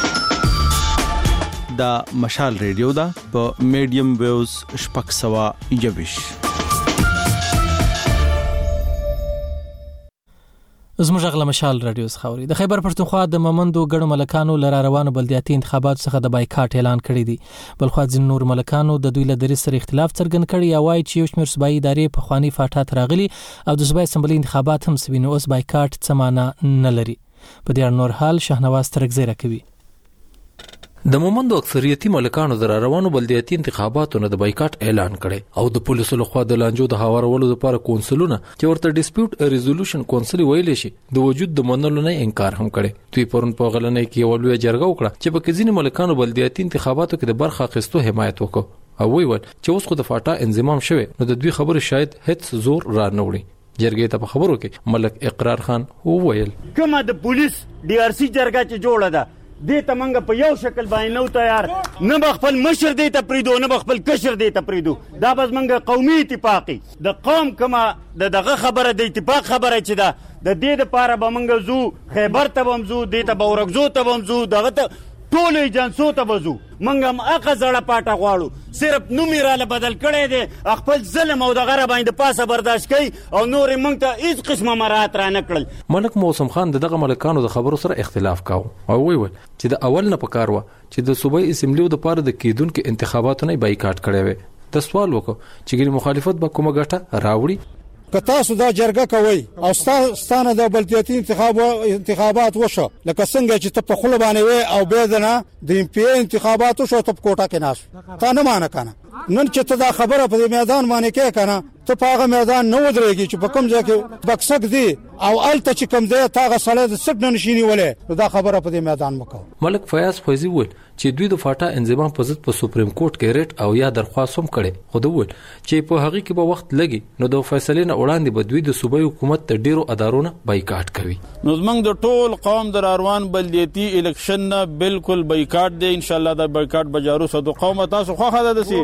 دا مشال ریډیو دا په میډیم ویوز شپږ سوه یویش. زموږ غلا مشال رادیو خاوري د خیبر پښتونخوا د ممندو ګډو ملکانو لره روانو بلدیاتي انتخابات څخه د بایکاټ اعلان کړی دی. بل خو ځین نور ملکانو د دوی له درې سره اختلاف څرګند کړي یا وایي چې یو شمېر صوبایي ادارې په خواني فاټات راغلي او د صوبایي اسمبلی انتخابات هم سوینو اوس بایکاټ څه معنا نه لري. په دې نور حال شهنواز ترګزی راکوي. د مومندو اکثریتي ملکانو در روانو بلدیاتي انتخاباتو نه د بایکاټ اعلان کړي او د پولیسو لخوا د لانجو د هوارولو لپاره کونسلونه چې ورته ډیسپیوټ ریزولوشن کونسل ویل شي د وجود د منلو نه انکار هم کړي. دوی پرون په غلنۍ کې یو لوی جرګه وکړه چې په ځینې ملکانو بلدیاتي انتخاباتو کې د برخه اخیستو حمایت وکړ او ویل چې اوس خو د فاټا انضمام شوه نو د دوی خبره شاید هیڅ زور را نه وړي. جرګې ته په خبرو کې ملک اقرار خان وویل کومه د پولیس ډي ار سي جرګه چې جوړه ده دې ته منګه په یو شکل باندې نو تیار نه بخپل مشر دې ته پریدو نه بخپل کشر دې ته پریدو. دا بس منګه قومي اتفاقی د قوم کما دغه خبره د اتفاق خبره چې دا د دې لپاره به منګه زو خیبر ته بمزو دې ته بورګزو ته بمزو دغه ته ټول ایجنسو ته بزو منګم اقا زړه پاټه غواړو صرف نومیراله بدل کړي دي خپل ظلم او د غره باندې پاسه برداشت کوي او نور موږ ته هیڅ قسمه مراحت را نه کړل. ملک موسم خان دغه ملکانو د خبرو سره اختلاف کاو او ویل چې د اول نه پکار و چې د صوبایي اسمبلی د پاره د کیدونکو انتخاباتو نه بایکاټ کړي وي. د سوال وکړو چې ګری مخالفت به کومه ګټه راوړي. کتا سودا جرګه کوي او ستانه د بلدیاتي انتخابات وشو لکه څنګه چې ته په خله باندې وي او به دنه د ام پی انتخابات وشو ته کوټه کې ناس تا نه مان کنه نن چې ته دا خبره په میدان باندې کې کنه ته په هغه میدان نه ودرېږي چې په کوم ځای کې بکسک دی او الته چې کوم ځای تاغه سړی د سټ نه نشینی ولې دا خبره په میدان وکاو. ملک فیاض فیضی وویل چې دوی د فاټا انضمام په ضد په سپریم کورټ کې ریټ او یا درخواست هم کړي خو دوی چې په هغه کې به وخت لګي نو د فیصلې نه وړاندې به دوی د صوبایي حکومت ته ډیرو ادارونو بایکاټ کوي. نو زمنګ د ټول قوم در اروان بلدیاتي الیکشن نه بالکل بایکاټ دی. ان شاء الله دا بایکاټ بجارو سو د قوم تاسو خو خاله دسي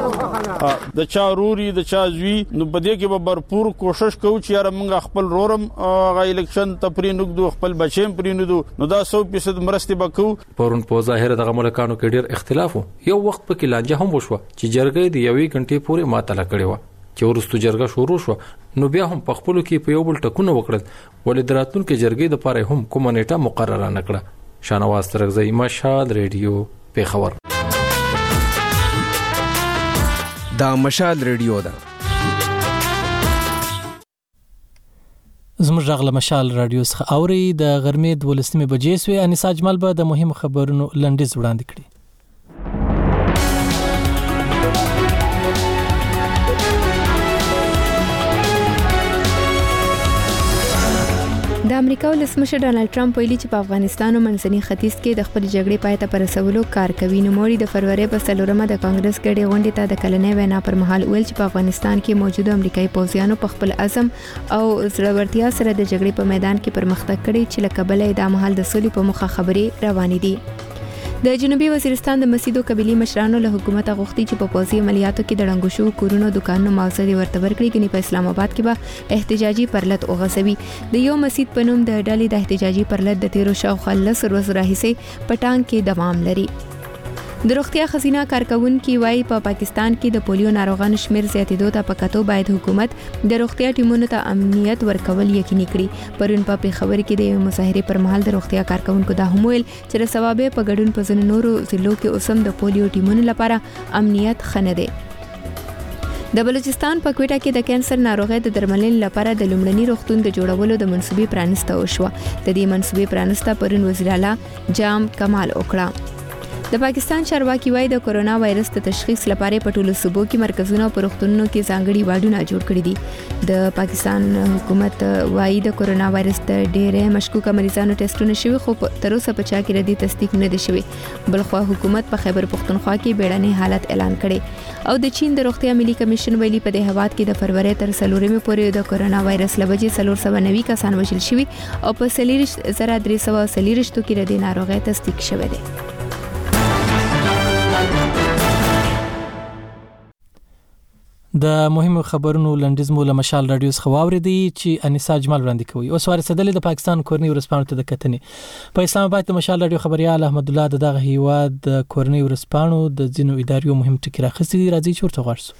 د چا روري د چا زوی نو په دې کې به भरपूर کوشش کوو چې یاره موږ خپل رورم غا الیکشن تپری نګدو خپل بچیم پری نو دا 100% مرستې وکړو. پرون په ظاهر دغه ملکانو کې ډیر اختلاف یو وخت په کې لانجه هم وشو چې جرګې د یوې غنټې پورې ماته لکړې و چې ورستو جرګه شروع شو نو بیا هم په خپل کې په یو بل ټکونه وکړل ولې دراتون کې جرګې د پاره هم کومه نیټه مقرره نکړه شانواز ترغزی مشال ریډیو پیښور دا مشال ریډیو ده زموږ غږ له مشال رادیو څخه اوري د غرمې 12 بجې سوې انیسا اجمل به د مهمو خبرونو لنډیز وړاندې کړي. د امریکا ولسمشر ډانلډ ټرمپ ویلي چې په افغانستان او منځني ختیځ کې د خپل جګړې پای ته رسولو کار کوي. نوموړي د فروری په 4مه د کانګرس ګډې غونډې ته د کلنۍ وینا پر مهال ویل چې په افغانستان کې موجوده امریکایي پوځیانو په خپل عزم او زړورتیا سره د جګړې په میدان کې پرمختګ کړی چې لکه بل د مهال د سولې په مخه خبرې روانې دي. د جنوبي وزیرستان د مسیدو قبيلي مشرانو له حکومت غوښتي چې په پوځي عملیاتو کې د ړنګو شو کورونو دکانونو معاوضه ورته ورکړي کني په اسلام آباد کې به احتجاجي پرلط اوغسوي. د یو مسجد په نوم د ډلې د احتجاجي پرلط د 13 شاوخوا 10 ورځې راهیسې پټان کې دوام لري. د روغتیا خزینه کارکونکو وايي په پاکستان کې د پولیو ناروغانو شمیر زیاتېدو ته پکاتو باید حکومت د روغتیا ټیمونو ته امنیت ورکول یقیني کړي. پرون په پیښور کې د مظاهره پر مهال د روغتیا کارکونکو د همویل چې د ثوابه په ګډون په ځینو نورو ضلعو کې اوسم د پولیو ټیمونو لپاره امنیت خنه دی. د بلوچستان په کوټه کې د کانسر ناروغۍ د درملنې لپاره د لومړني روغتون د جوړولو د منصوبې پرانسته وشوه. د دې منصوبې پرانسته پرون وزیر اعلی جام کمال وکړه. د پاکستان چارواکي وايي د کورونا وایرس د تشخیص لپاره په ټولو صوبو کې مرکزونه او پروختونونو کې ځانګړي واډونه جوړ کړي دي. د پاکستان حکومت وايي د کورونا وایرس د ډېرې مشکوک مریضانو ټیسټونه شوي خو تر اوسه په چا کې ردی تصدیق نه دي شوی. بلخو حکومت په خیبر پختونخوا کې بیړنی حالت اعلان کړي او د چین د روغتیا ملي کمیشن ویلي په دې هواد کې د فروری تر 4مې پورې د کورونا وایرس لوجې 490 کسان وژل شوي او په 4340 کې ردی ناروغي تصدیق شوه دي. د مهمو خبرونو لنډیز مو له مشال رادیو څخه واوریدي چې انیسا اجمل وړاندې کوي. اوس ورسېدلې د پاکستان کورنۍ ورسپانو ته د کتنې په اسلام آباد د مشال رادیو خبريال احمد الله دغه هیواد د کورنۍ ورسپانو د ځینو ادارو مهم ټکی راخستي راځي چورته غواړو.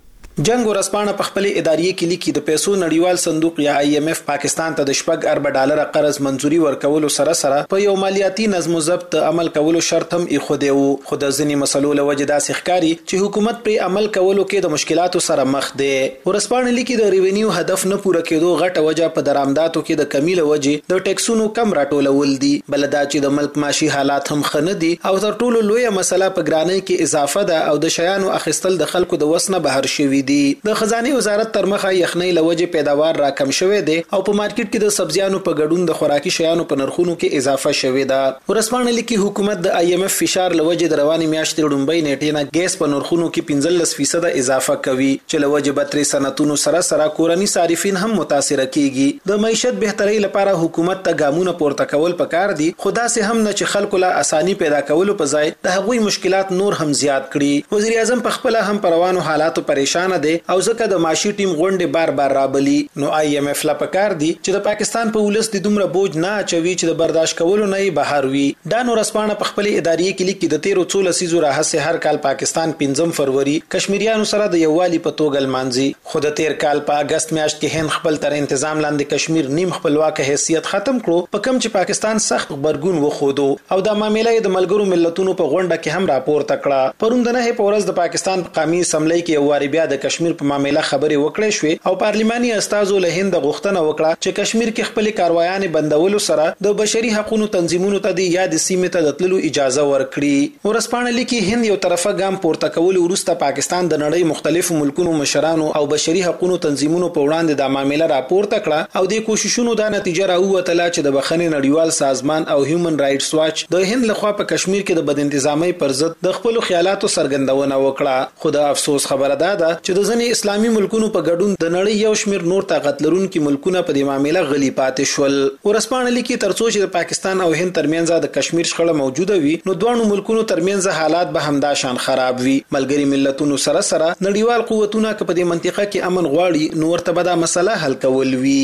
جنگ ورسپانه په خپل اداري کې لیکي د پیسو نړیوال صندوق یا IMF پاکستان ته د $4 ارب قرض منزوري ورکولو سره په یو مالیاتي نظم او ضبط عمل کولو شرط هم ایښودی وو. خو د ځینې مسلو له وجې داسې ښکاري چې حکومت پر عمل کولو کې د مشکلاتو سره مخ دی. ورسپانه لیکي د ریونیو هدف نه پوره کېدو غټه وجه په درآمداتو کې د کمی له وجې د ټیکسونو کم راټولول دي. بل دا چې د ملک معاشي حالات هم خنه دي او تر ټولو لویه مسله په ګرانۍ کې اضافه ده او د شیانو اخیستل د خلکو د وسنه بهر شوي دي. د خزانه وزارت تر مخه یخنۍ لوجه پیداوار را کم شوه دي او په مارکیټ کې د سبزیانو په ګډون د خوراکي شیانو په نرخونو کې اضافه شوه ده. ورسپانه لیکي حکومت د IMF فشار لوجه د رواني میاشتې ډومبۍ نیټې نه ګیس په نرخونو کې 15% اضافه کوي چې لوجه بتري صنعتونو سره کورني صارفین هم متاثر کیږي. د معیشت بهتري لپاره حکومت ته ګامونه پورته کول پکار دي خدا سه هم نه چې خلکو له اساني پیدا کولو په ځای د هغوی مشکلات نور هم زیات کړي. وزیر اعظم په خپل هم پروانو حالاتو پریشان دي او ځکه د ماشي ټیم غونډې بار رابلی. نو IMF لا پکار دي چې د پاکستان په ولس د دومره بوج نه اچوي چې د برداشت کولو نه بهر وي. دا نو رسپانه په خپل اداري کې لیکي د 13 لسیزو راهسه هر کال پاکستان 5 فروری کشمیریانو سره د یووالي په توګه لمانځي. خو د 13 کال په اگست میاشت کې هند خپل تر تنظیم لاندې کشمیر نیم خپلواک حیثیت ختم کړو په کوم چې پاکستان سخت خبرګون وخودو او د معاملې د ملګرو ملتونو په غونډه کې هم راپورته کړه. پروندنه په ورځ د پاکستان قومي اسمبلی کې یو واری بیا د کشمیر په معاملې خبرې وکړې شوې او پارلماني استازو له هند غوښتنه وکړه چې کشمیر کې خپل کاروایان بندولو سره د بشري حقوقو تنظیمونو ته د یاد سیمې ته د تللو اجازه ورکړي. ورسپانه لیکي هند یو طرفه ګام پورته کول وروسته پاکستان د نړۍ مختلفو ملکونو مشرانو او بشري حقوقو تنظیمونو په وړاندې د معاملې راپورته کړه او د کوششونو د نتیجه راووتله چې د بخښنې نړیوال سازمان او هیومن رائټس واچ د هند لخوا په کشمیر کې د بد انتظامی پر ضد د خپل خیالاتو څرګندونه وکړه. خو د افسوس خبره ده چې د ځینې اسلامي ملکونو په ګډون د نړۍ یو شمیر نور طاقت لرونکي ملکونه په دې معاملې غلي پاتې شول. ورسپانه لیکي ترڅو چې د پاکستان او هند ترمنځ د کشمیر شخړه موجوده وي نو دوه ملکونو ترمنځ حالات به همدا شان خراب وي. ملګری ملتونو سره نړیوال قوتونه په دې منطقه کې امن غواړي نو ورته به دا مسله حل کول وي.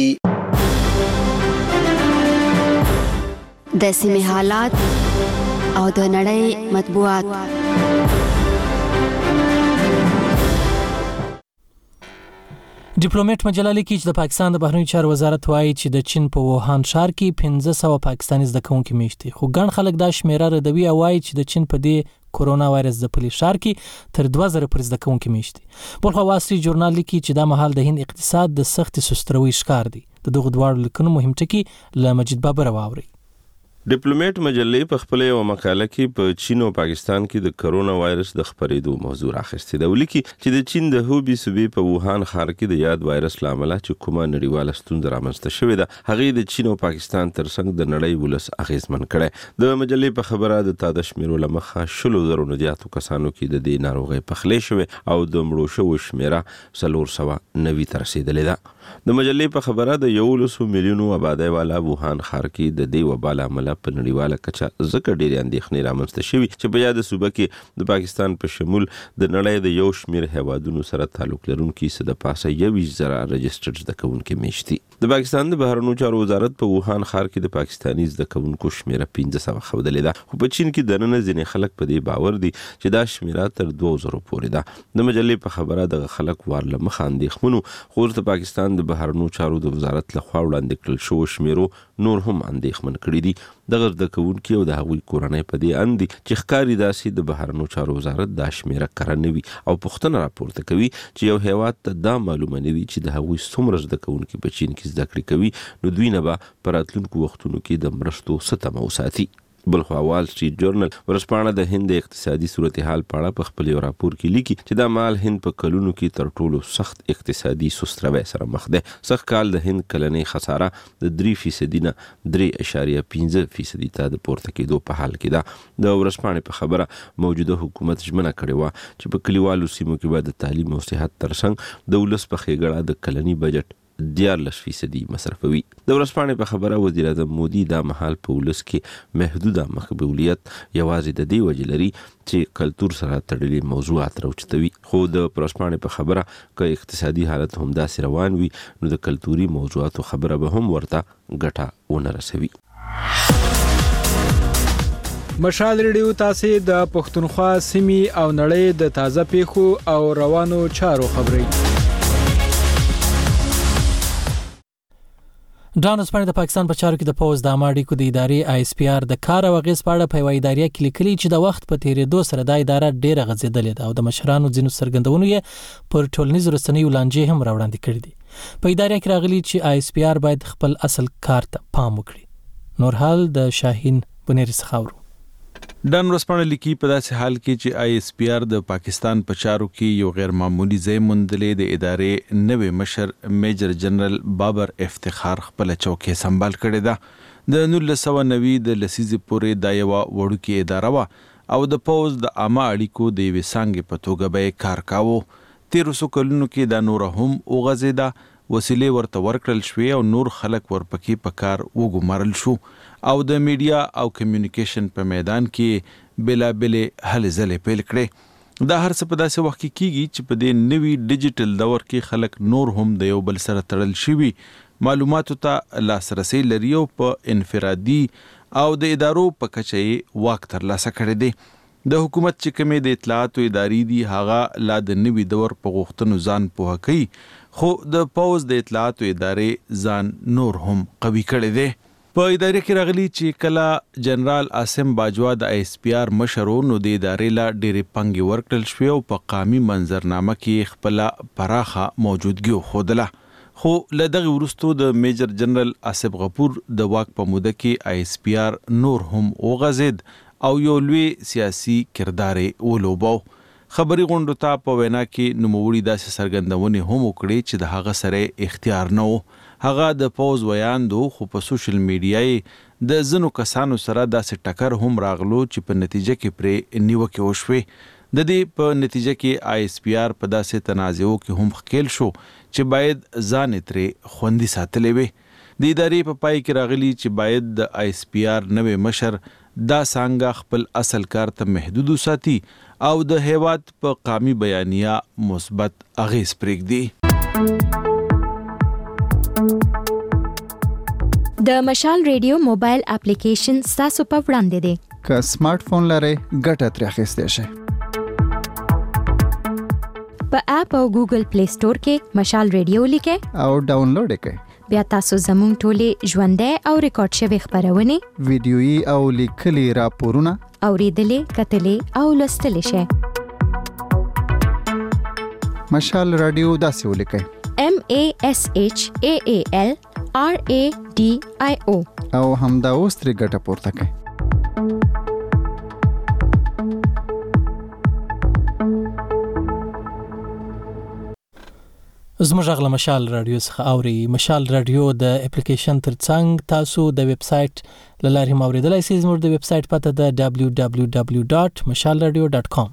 د سیمې حالات او د نړۍ مطبوعات. ډیپلوماټ مجله لیکي چې د پاکستان د بهرنیو چارو وزارت وایي چې د چین په ووهان ښار کې 1500 پاکستاني زده کوونکي میشتي، خو ګڼ خلک دا شمیره ردوي او وایي چې د چین په دې کورونا وایرس د پلي ښار کې تر 2000 پر زده کوونکي میشتي. بلخو واسطي ژورنال لیکي چې دا مهال د هند اقتصاد د سخت سستروي ښکار دی. د دغه دواړو لیکنو مهم ټکي له مجید بابر واوري. ډیپلوماټ مجلې په خپل یو مقاله کې په چین او پاکستان کې د کرونا وایرس د خپرېدو موضوع راخسته ده، ولیکي چې د چین د هوبي صوبې په ووهان ښار کې د یاد وایرس لامل چې کومه نړیواله ستونزه رامنځته شوې ده هغه د چین او پاکستان ترڅنګ د نړۍ ولس اغیزمن کړي. د مجلې په خبره د تازه شمیرو لمخه 100,000 نه زیاتو کسانو کې د دې ناروغي پخلې شوې او د مړو شوو شمیره 490 ته رسیدلې ده. د مجلې په خبره د 100 میلیونو آبادی والا ووهان ښار کې د دې وبا لامل په نړیواله کچه ځکه ډېرې اندېښنې رامنځته شوي چې په یاد صوبه کې د پاکستان په شمول د نړۍ د یو شمېر هیوادونو سره تعلق لرونکي څه د پاسه 21,000 رجسټرډ زده کوونکي میشتي. د پاکستان د بهرنیو چارو وزارت په ووهان ښار کې د پاکستاني زده کوونکو شمیره 1500 ښودلې ده، خو په چین کې دننه ځینې خلک په دې باور دي چې دا شمیره تر 2000 پورې ده. د مجلې په خبره دغه خلک وارله مخه اندېښمنو، خو د پاکستان د بهرنیو چارو د وزارت لخوا وړاندې کړل شوو شمیرو نور هم اندېښمن کړي دي. دغه زده کوونکي او د هغوی کورنۍ په دې اند دي چې ښکاري داسې د بهرنیو چارو وزارت دا شمیره کره نه وي او پوښتنه راپورته کوي چې یو هیواد ته دا معلومه نه وي چې د هغوی څومره زده کوونکي په چین کې زده کړې کوي، نو دوی نه به په راتلونکو وختونو کې د مرستو څه تمه وساتي. بلخو وال سټریټ جورنال ورځپاڼه د هند اقتصادي صورتحال په اړه په خپل یو راپور کې لیکي چې دا مال هند په کلونو کې تر ټولو سخت اقتصادي سستروي سره مخ ده. سخت کال د هند کلنۍ خساره د 3% نه 3.5% ته د پورته کېدو په حال کې ده. د ورځپاڼې په خبره موجوده حکومت ژمنه کړې وه چې په کلیوالو سیمو کې به د تعلیم او صحت ترڅنګ د ولس په ښېګړه د کلني بجټ 14% مصرفوي. د ورځپاڼې په خبره وزیر اعظم مودي دا مهال په ولس کې محدوده مقبولیت یوازې د دې وجې لري چې کلتور سره تړلي موضوعات راوچتوي، خو د ورځپاڼې په خبره که اقتصادي حالت هم داسې روان وي نو د کلتوري موضوعاتو خبره به هم ورته ګټه ونه رسوي. مشال ریډیو تاسو د پښتونخوا سیمې او نړۍ د تازه پیښو او روانو چارو خبري. ډان اسپانیا د پاکستان په چارو کې د پوز د اماډیکو د ادارې ISPR د کار او غیس په اړه په یوه ادارې کې لیکلي چې د وخت په تیریدو سره د اداره ډیره غځېدلې ده او د مشرانو ځینو څرګندونو یې پر ټولنیزو رسنیو لانجې هم راوړاندې کړي دي. په ادارې کې راغلي چې ISPR باید خپل اصل کار ته پام وکړي. نور حال د شاهین بنيري څخه ورو. ډان ورسپانه لیکي په داسې حال کې چې ISPR د پاکستان په چارو کې یو غیر معمولی ځای موندلې د ادارې نوې مشر میجر جنرال بابر افتخار خپل چوکۍ سمبال کړې ده. د 1990 د لسیزې پورې دا یو وړوکې اداره وه او د پوز د عامه اړیکو د یوې څانګې په توګه به کار کاوه. 1300 کلونو کې دا نور هم وغځېده، وسیلې ورته ورکړل شوې او نور خلک ورپکې په کار وګمارل شو او د میډیا او کمیونیکیشن په میدان کې بلابلې هلې ځلې پیل کړې. دا هر څه په داسې وخت کې کیږي چې په دې نوي ډیجیټل دور کې خلک نور هم د یو بل سره تړل شوي معلوماتو ته لاسرسي لري او په انفرادي او د ادارو په کچه یې واک ترلاسه کړی دی. د حکومت چې کومې د اطلاعاتو ادارې دي هغه لا د نوي دور په غوښتنو ځان پوهه کوي، خو د پوز د اطلاعاتو ادارې ځان نور هم قوي کړی دی. په ادارې کې راغلي چې کله جنرال عاصم باجوا د ISPR مشر نو د ادارې لا ډېرې پنګې ورکړل شوې او په قامي منظرنامه کې خپل پراخه موجودګي وښودله. خو له دغه وروسته د میجر جنرال آصف غفور د واک په موده کې ISPR نور هم وغځېد او یو لوی سیاسي کردار ولوباو. خبري غونډو ته په وینا کې نوموړي داسې څرګندونې هم وکړي چې د هغه سره اختیار نه و. هغه د پوز ویاندو خو په سوشل میډیا د ځینو کسانو سره داسې ټکر هم راغلو چې په نتیجه کې پرې نیوکې وشوې. د دې په نتیجه کې ISPR په داسې تنازعو کې هم ښکیل شو چې باید ځان ترې خوندي ساتلې وي. د ادارې په پای کې راغلي چې باید د ISPR نوې مشر دا څنګه خپل اصل کار ته محدود وساتي او د هیواد په قامي بیانیه مثبت اغیز پرېږدي. د مشال ریډیو موبایل اپلیکیشن تاسو په وړاندې دی. که سمارټ فون لرئ ګټه ترې اخیستی شئ. په اپ او ګوګل پلی سٹور کې مشال ریډیو لیکئ او ډاونلوډ کړئ. بیا تاسو زموږ ټولې ژوندۍ او ریکارډ شوی خبرونه ویډیويي او لیکلي راپورونه اوریدلې کتلې او لوستلې شئ. مشال رادیو داسې ولیکئ: MASHAAL RADIO او همدا اوس ترې ګټه پورته کړئ. زموږ غږ له مشال رادیو څخه اوري. مشال رادیو د اپلیکیشن ترڅنګ تاسو د ویب سټ له لارې اوریدلای شئ. زموږ د ویب سټ پته ده www.mashalradio.com.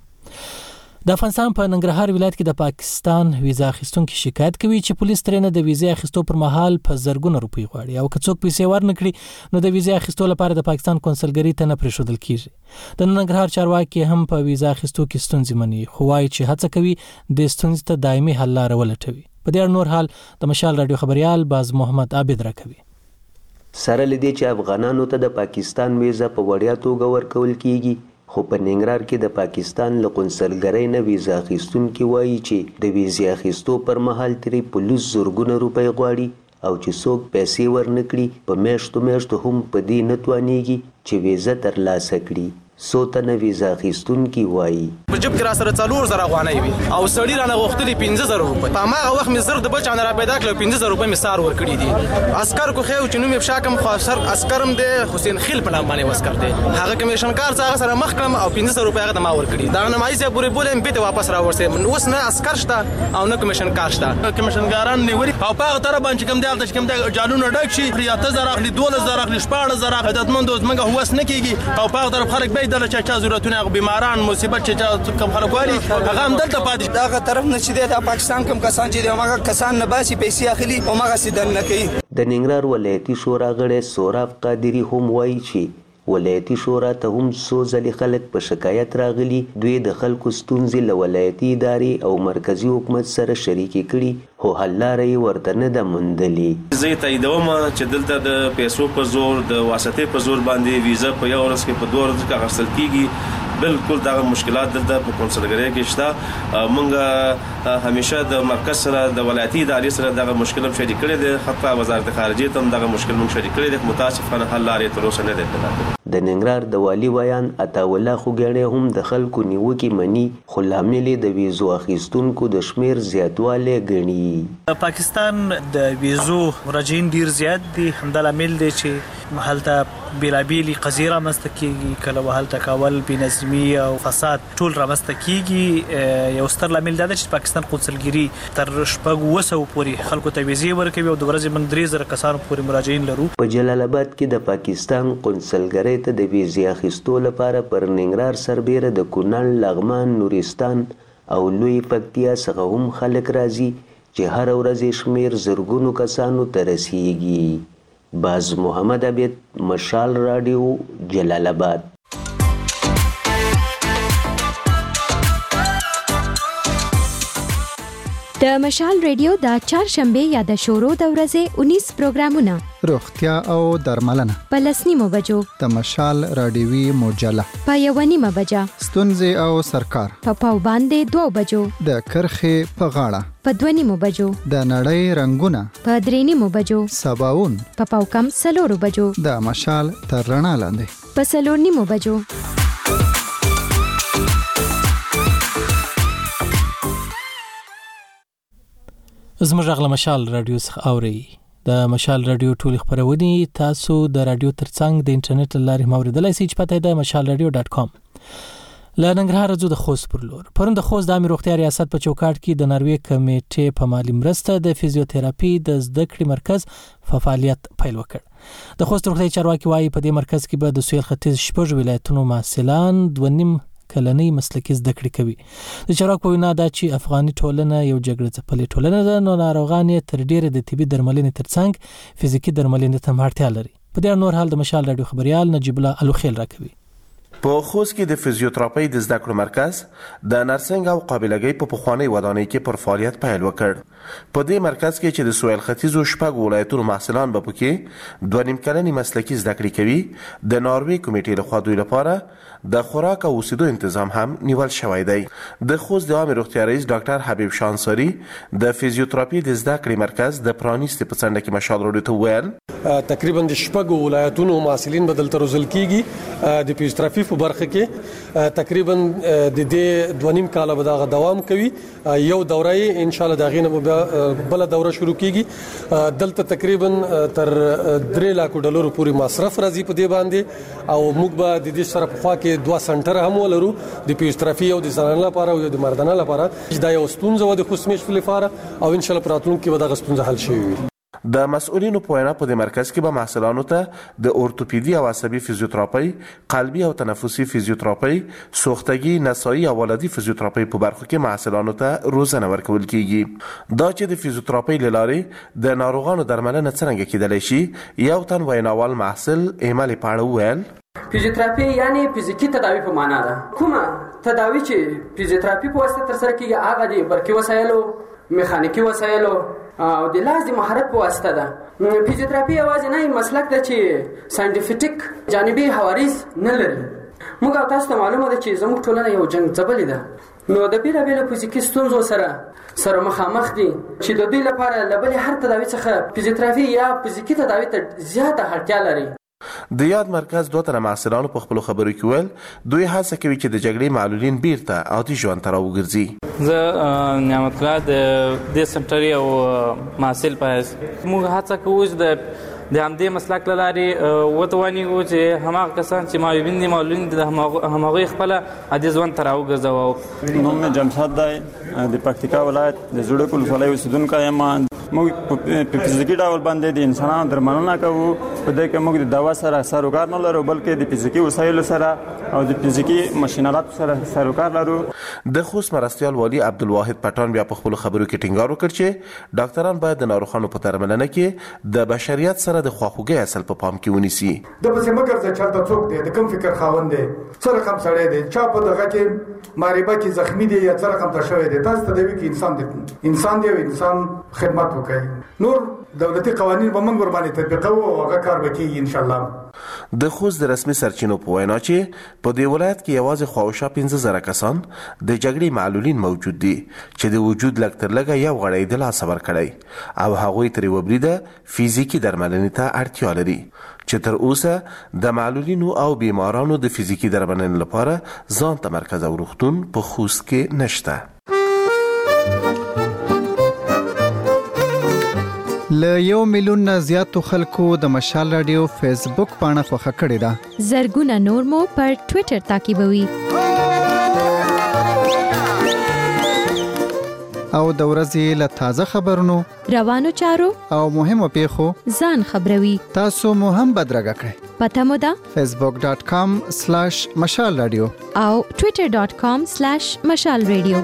د افغانستان په ننګرهار ولایت کې د پاکستان ویزا اخیستونکو شکایت کوي چې پولیس ترېنه د ویزا اخیستو پر مهال په زرګونه روپۍ غواړي او که څوک پیسې ورنکړي نو د ویزا اخیستو لپاره د پاکستان کنسولګری ته نه پرېښودل کیږي. د ننګرهار چارواکي هم په ویزا اخیستو کې ستونزې مني، خو وايي چې هڅه کوي د ستونزې ته دایمي حل لاره ولټوي. په دې نور حال د مشال رادیو خبريال باز محمد عابد راکوي. سره لدی چې افغانانو ته د پاکستان ویزا په وړیا توګه ورکول کیږي، خو په ننګرهار کې د پاکستان له قونسلګرۍ نه ویزا اخیستونکي وایي چې د ویزا اخیستو پر مهال ترې پولیس زرګونه روپۍ غواړي او چې څوک پیسې ورنکړي په میاشتو هم په دې نه توانېږي چې ویزا ترلاسه کړي. څو تنه ویزا اخیستونکي وایي په جب کې را سره 4000 افغانۍ وي او سړي رانه غوښتلي 15000 روپۍ. په هغه وخت مې زر د بل چا نه را پیدا کړل 15000 روپۍ مې سار ورکړي دي. عسكر کو خو چې نوم یې شاکم خو عسكرم دی حسین خیل په نام باندې وسکر دی. هغه کمیشن کار څنګه سره مخ کړم او 15000 روپۍ هغه ما ورکړي. دا نه مایزه پورې بولم به واپس را ورسې. اوس نه عسكر شته او نه کمیشن کار شته. کمیشنګاران نیوري او په هغه طرف باندې کوم دی چې کوم دی جالونه ډک شي 3000 اخلي 12000 اخلي 16000 اخلي عددمند اوس موږ هوس نه کیږي او په هغه طرف خلک به دله چا ضرورت بیماران مصیبت چې کم خلک واري هغه هم دلته پاتې دغه طرف نه چې د پاکستان کوم کسان چې دغه کسان نه باسي پیسې اخلي او هغه سیدل نه کوي. د ننګرهار ولایتي شورا غړی سوراف قادری هم وایي چې ولایتي شورا ته هم څو ځلې خلک په شکایت راغلي. دوی د خلکو ستونزې له ولایتي ادارې او مرکزي حکومت سره شریکې کړي خو حل لاره یې ورته نه ده موندلې. زه تاییدوم چې دلته د پیسو په زور د واسطې په زور باندې ویزا په یو ورځ کې په 2 ورځو کې اخیستل کیږي. بالکل دا مشکلات دلته په کنسولګری کې شته. مونږ همیشه د مرکز سره د ولایتي ادارې سره دغه مشکل هم شریک کړی دی. حتی وزارت خارجه ته هم دغه مشکل مونږ شریک کړی دی. متاسفانه حل لارې تر اوسه نه ده پیدا کړې. د ننګرهار د والی بیان عطاالله خوګیاڼی هم د خلکو نیوکې مني خو لامل د ویزو اخیستونکو د شمیر زیاتوالی ګڼي. پاکستان د ویزو مراجعین ډیر زیات دي. همدا لامل دی چې هلته بیلابیلي قضیې رامنځته کیږي، کله هلته کول بېنظمي او فساد ټول رامنځته کیږي. یو ستر لامل دا دی چې پاکستان قونسلګري تر 600 پورې خلکو ته ویزې ورکوي او د ورځې موږ 3000 کسانو پورې مراجعین لرو. په جلال آباد کې د پاکستان قونسلګرۍ ته د ویزې اخیستو لپاره پر ننګرهار سربیره د کونړ، لغمان، نورستان او لوی پکتیا څخه هم خلک راځي چې هر ورځ شمیر زرګونو کسانو ته رسیږي. باز محمد عابد، مشال رادیو، جلال آباد. د مشال رادیو د چهارشنبه یا د شورو د ورځې 19 پروګرامونه روغتیا او درملنه په 10 بجو د مشال رادیوي مجله په 1 بجه ستونزې او سرکار په پاو باندې 2 بجو د کرخه په غاړه په 2 بجو د نړۍ رنگونه په 3 بجو سباون په پاو کم 4 بجو د مشال تر رڼا لاندې په 4 بجو زموږ غږ له مشال رادیو څخه اوري. د مشال رادیو ټول خبرونه تاسو د رادیو ترڅنګ د انټرنیټ لارې موریدلای شئ چې پته ده mashalradio.com. له ننګرهار څخه د خوست پر لور پرون د خوست د امیر روغتیا ریاست په چوکاټ کې د ناروې کمیټې په مالی مرسته د فزیوتراپي د زده کړې مرکز فعالیت پیل وکړ. د خوست روغتیا چارواکي وايي په دې مرکز کې به د سویل ختیځ شپږ ولایتونو محصلان 2.5 کلنۍ مسلکي زده کړې کوي. د چارواکو په وینا دا چې افغاني ټولنه یو جګړه ځپلې ټولنه ده، نو ناروغان یې تر ډیره د طبي درملنې ترڅنګ فزیکي درملنې ته اړتیا لري. په دې نور حال د مشال رادیو خبريال نجیب الله الوخیل راکوي. په خوست کې د فزیوتراپي د زده کړو مرکز د نرسنګ او قابلګۍ په پخوانۍ ودانۍ کې پر فعالیت پیل وکړ. په دې مرکز کې چې د سویل ختیځو شپږ ولایتونو محصلان به پکې 2.5 کلنې مسلکي زده کړې کوي، د ناروې کمیټې لخوا دوی لپاره د خوراک او اوسېدو تنظیم هم نیول شوی دی. د خوست د عامه روغتیا رئیس ډاکټر حبیب شاه انصاري د فزیوتراپي د زده کړې مرکز د پرانیستې په څنډه کې مشال راډیو ته وویل تقریبا د شپږ ولایتونو محصلین بدل تر روزل کیږي د فزیوتراپي په برخه کې تقریبا د دې 2.5 کال به دا دوام کوي. یو دوره ان شاء الله دا غینه بل دوره شروع کیږي. دلته تقریبا تر 3 لک ډالر پورې مصرف راځي په دې باندې او موږ به د دې سره په خوا کې 2 سنټر هم ولرو د فزیوتراپي او د زنانه لپاره او د مردانه لپاره. دا یو ستونزه و د خوشمېش لپاره او ان شاء الله پراتلون کې به دا ستونزه حل شي. د مسؤلینو په وینا په دې مرکز کې به محصلانو ته د اورتوپیدي او عصبي فزیوتراپي، قلبي او تنفسي فزیوتراپي، سوختګي، نسایي او ولادي فزیوتراپي په برخو کې محصلانو ته روزنه ورکول کیږي. دا چې د فزیوتراپي لارې د ناروغانو درملنه څنګه کیدلی شي، یو تن ویناوال محصل ایمل پاړه وویل فزیوتراپي یعنی فزیکی تداوی په معنا ده. کومه تداوی چې فزیوتراپي په واسطه تر سره کیږي هغه د برقي وسایلو، میخانیکي وسایلو او د لاس د مهارت په واسطه ده. فزیوتراپي یوازې نه مسلک ده چې ساينټیفیک جانبي حوادث نه لري. موږ تاسو ته معلومه ده چې زموږ ټولنه یو جنگ ځبلې ده، نو د بیلابیلو فزیکي ستونزو سره مخامخ دي چې د دوی لپاره لبلې هر تداوی څخه فزیوتراپي یا فزیکي تداوی ته زیاته اړتیا لري. د یاد مرکز 2 تنه محصلانو په خپل خبرو کې ویل دوی هڅه کوي چې د جګړې معلولین بیرته عادي ژوند ته راوګرځي. زه نعمت الله د سنټر یو محصل پاس موږ هڅه کوو د همدې مسلک لارې وتواني چې هماغه کسان چې معلولین دي معلولین د هماغه خپل عادي ژوند ته راوګرځوو. نوم مې جمشید دی، د پکتیکا ولایت د زړه کول ولایت اوسیدونکی یم. موږ په فزیکي ډول باندې د انسانانو درملنه کوو. په دې کې موږ د دوا سره سروکار نه لرو بلکې د فزیکي وسایلو سره او د فزیکي ماشینالاتو سره سروکار لرو. د خوست مرستیال والی عبدالواحد پټان بیا په خپل خبرو کې ټینګار وکړ چې ډاکټران باید د ناروغانو په درملنه کې د بشریت سره د خواخوږۍ اصل په پام کې ونیسي. د پسې مګر ځ چرته څوک دی د کوم فکر خاوند دی څه رقم سړی دی چا په دغه کې ماریبه کې زخمی دی یا څه رقم ته شوی دی تاسو ته دی کې انسان دی انسان خدمت وکړي. نور دولتي قوانين به موږ ور باندې تطبیقوو او هغه کار وکړي ان شاء الله. د خوست د رسمي سرچینو په وینا چې په دې ولایت کې یوازې خواوشا 15,000 کسان د جګړې معلولین موجود دي چې د وجود لږ تر لږه یو غړی د لاس ور کړی او هغوی ترې وبریده فزیکی درملنې ته اړتیا لري چې تر اوسه د معلولینو او بیمارانو د فزیکی درملنې لپاره ځان ته مرکز او روغتون په خوست کې نشته. ل 1 میلیون نه زیاتو خلکو د مشال رادیو فیسبوک پاڼه خوښه کړې ده. زرګونه نور مو پر ټوئیټر تعقیبوي. او د ورځې له تازه خبرونو، روانو چارو او مهمو پیښو ځان خبروي. تاسو مو هم بدرګه کړئ. پته مو ده facebook.com/مشال رادیو او twitter.com/مشال رادیو.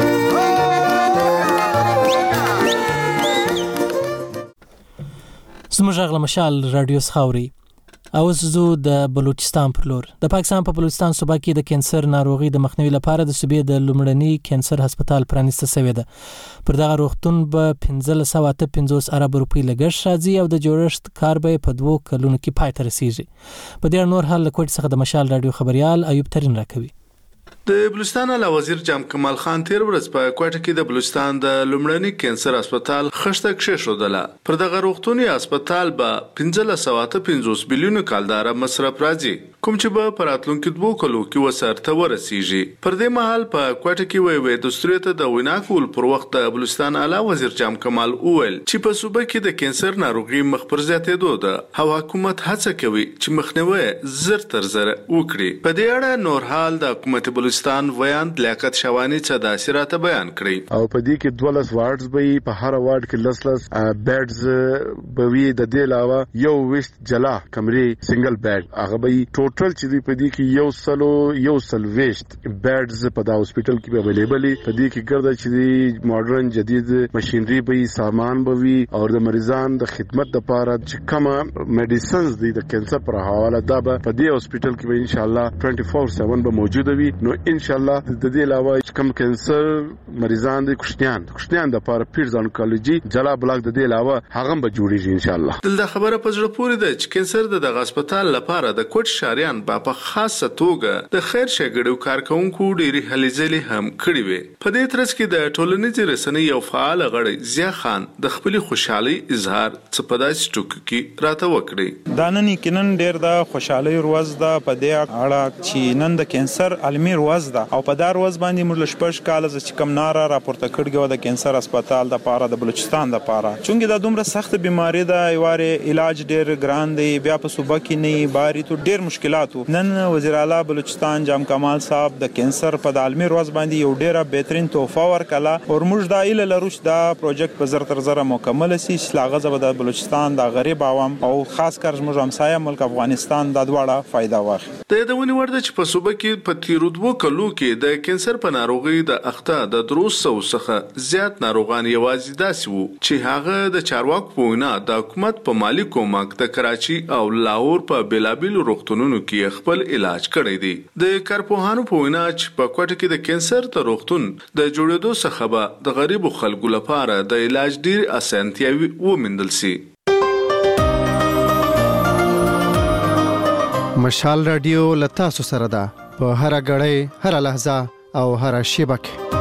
زموږ غږ مشال رادیو خاوري او زو د بلوچستان پر لور. د پاکستان په بلوچستان صوبه کې د کینسر ناروغي د مخنیوي لپاره د صوبې د لومړني کینسر هسپتال پرانیسته شوی ده. پر دغه روغتون به 1558 ارب روپۍ لګښت راځي او د جوړښت کار به په 2 کلونو کې پای ته رسیږي. په دې نور حال کوټ څخه د مشال رادیو خبريال ایوب ترين راکوي. د بلوچستان اعلی وزیر جام کمال خان تیر ورځ په کوټه کې د بلوچستان د لومړني کینسر هسپتال خشته کښېښودله. پر دغه روغتوني هسپتال به 1550 بلیون کالدار مصرف راځي کوم چې به په راتلونکي 2 کلو کې وسارته ورسیږي. پر دې مهال په کوټه کې وی دستور ته د وینا کول پر وخت د بلوچستان اعلی وزیر جام کمال اویل چې په صوبه کې د کینسر ناروغي مخ پر زیاتېدو ده او حکومت هڅه کوي چې مخنیوي زر تر زر وکړي. په دې اړه نور حال د حکومت بلوچستان بلوچستان ویاند لیاقت شوانی څه داسې راته بیان کړی. او په دې کې 12 وارډز به په هر وارډ کې لس بیډز به وي. د دې علاوه یو ویشت جلا کمرې سنگل بیډ هغه به ټوټل چې په دې کې یو سل ویشت بیډز په دا هسپتال کې به اویلیبل. په دې کې ګرځي چې ماډرن جدید ماشينري به سامان به وي او د مریضان د خدمت لپاره چې کومه میډیسنز دي د کینسر پر حواله دا به په دې هسپتال کې به ان شاء الله 24/7 به موجود وي. نو ان شاء الله د دې علاوه کوم کینسر مریضان دي کوشتيان د لپاره پیرز انکولوژي جلا بلاک د دې علاوه هغه به جوړیږي ان شاء الله. دلته خبره په زړه پورې ده چې کینسر د هسپتال لپاره د کوټ شاریان په خاصه توګه د خیر شګړو کارکونکو ډېری هلې ځلې هم کړې وي. په دې ترڅ کې د ټولنیزې رسنۍ یو فعال غړی ضیا خان د خپل خوشحالي اظهار څه په داسې ټکو کې راته وکړي. دا نن کینن ډېر د خوشحالي ورځ ده په دې اړه چې نن د کینسر عالمي ورځ ده او په دا ورځ باندې موږ لشپش کال چې کم ناره راپورته کړګو د کینسر هسپتال د پاره د بلوچستان د پاره چونګې دا دومره سخت بیماری ده یواره علاج ډېر ګران دی بیا په صوبه کې نه باري ته ډېر مشکلاتو. نن وزیر اعلی بلوچستان جام کمال صاحب د کینسر په عالمي ورځ باندې یو ډېر بهترین تحفه ورکړه او موږ دا ایله لروش دا پروجیکټ په زر تر زره مکمل شي چې لاغه زبر د بلوچستان د غریب عوام او خاص کر موږ همسایه ملک افغانستان د دواړه فائدہ واخلي. د دونی ورده چې په صوبه کې په تیرو دوه کلو کې د کینسر په ناروغي د اخته د دروس څخه زیات ناروغان یوازې داسې وو چې هغه د چارواکو په وینا د حکومت په مالی کومک د کراچي او لاهور په بیلابیل روغتونونو کې خپل علاج کړی دی. د کارپوهانو په وینا چې په کوټه کې د کینسر ته روغتون د جوړېدو څخه به د غریبو خلکو لپاره د علاج ډېر اسانتیاوي وموندل شي. مشال رادیو لتاسو سره ده په هر غړې هر لحظه او هر شیبه کې.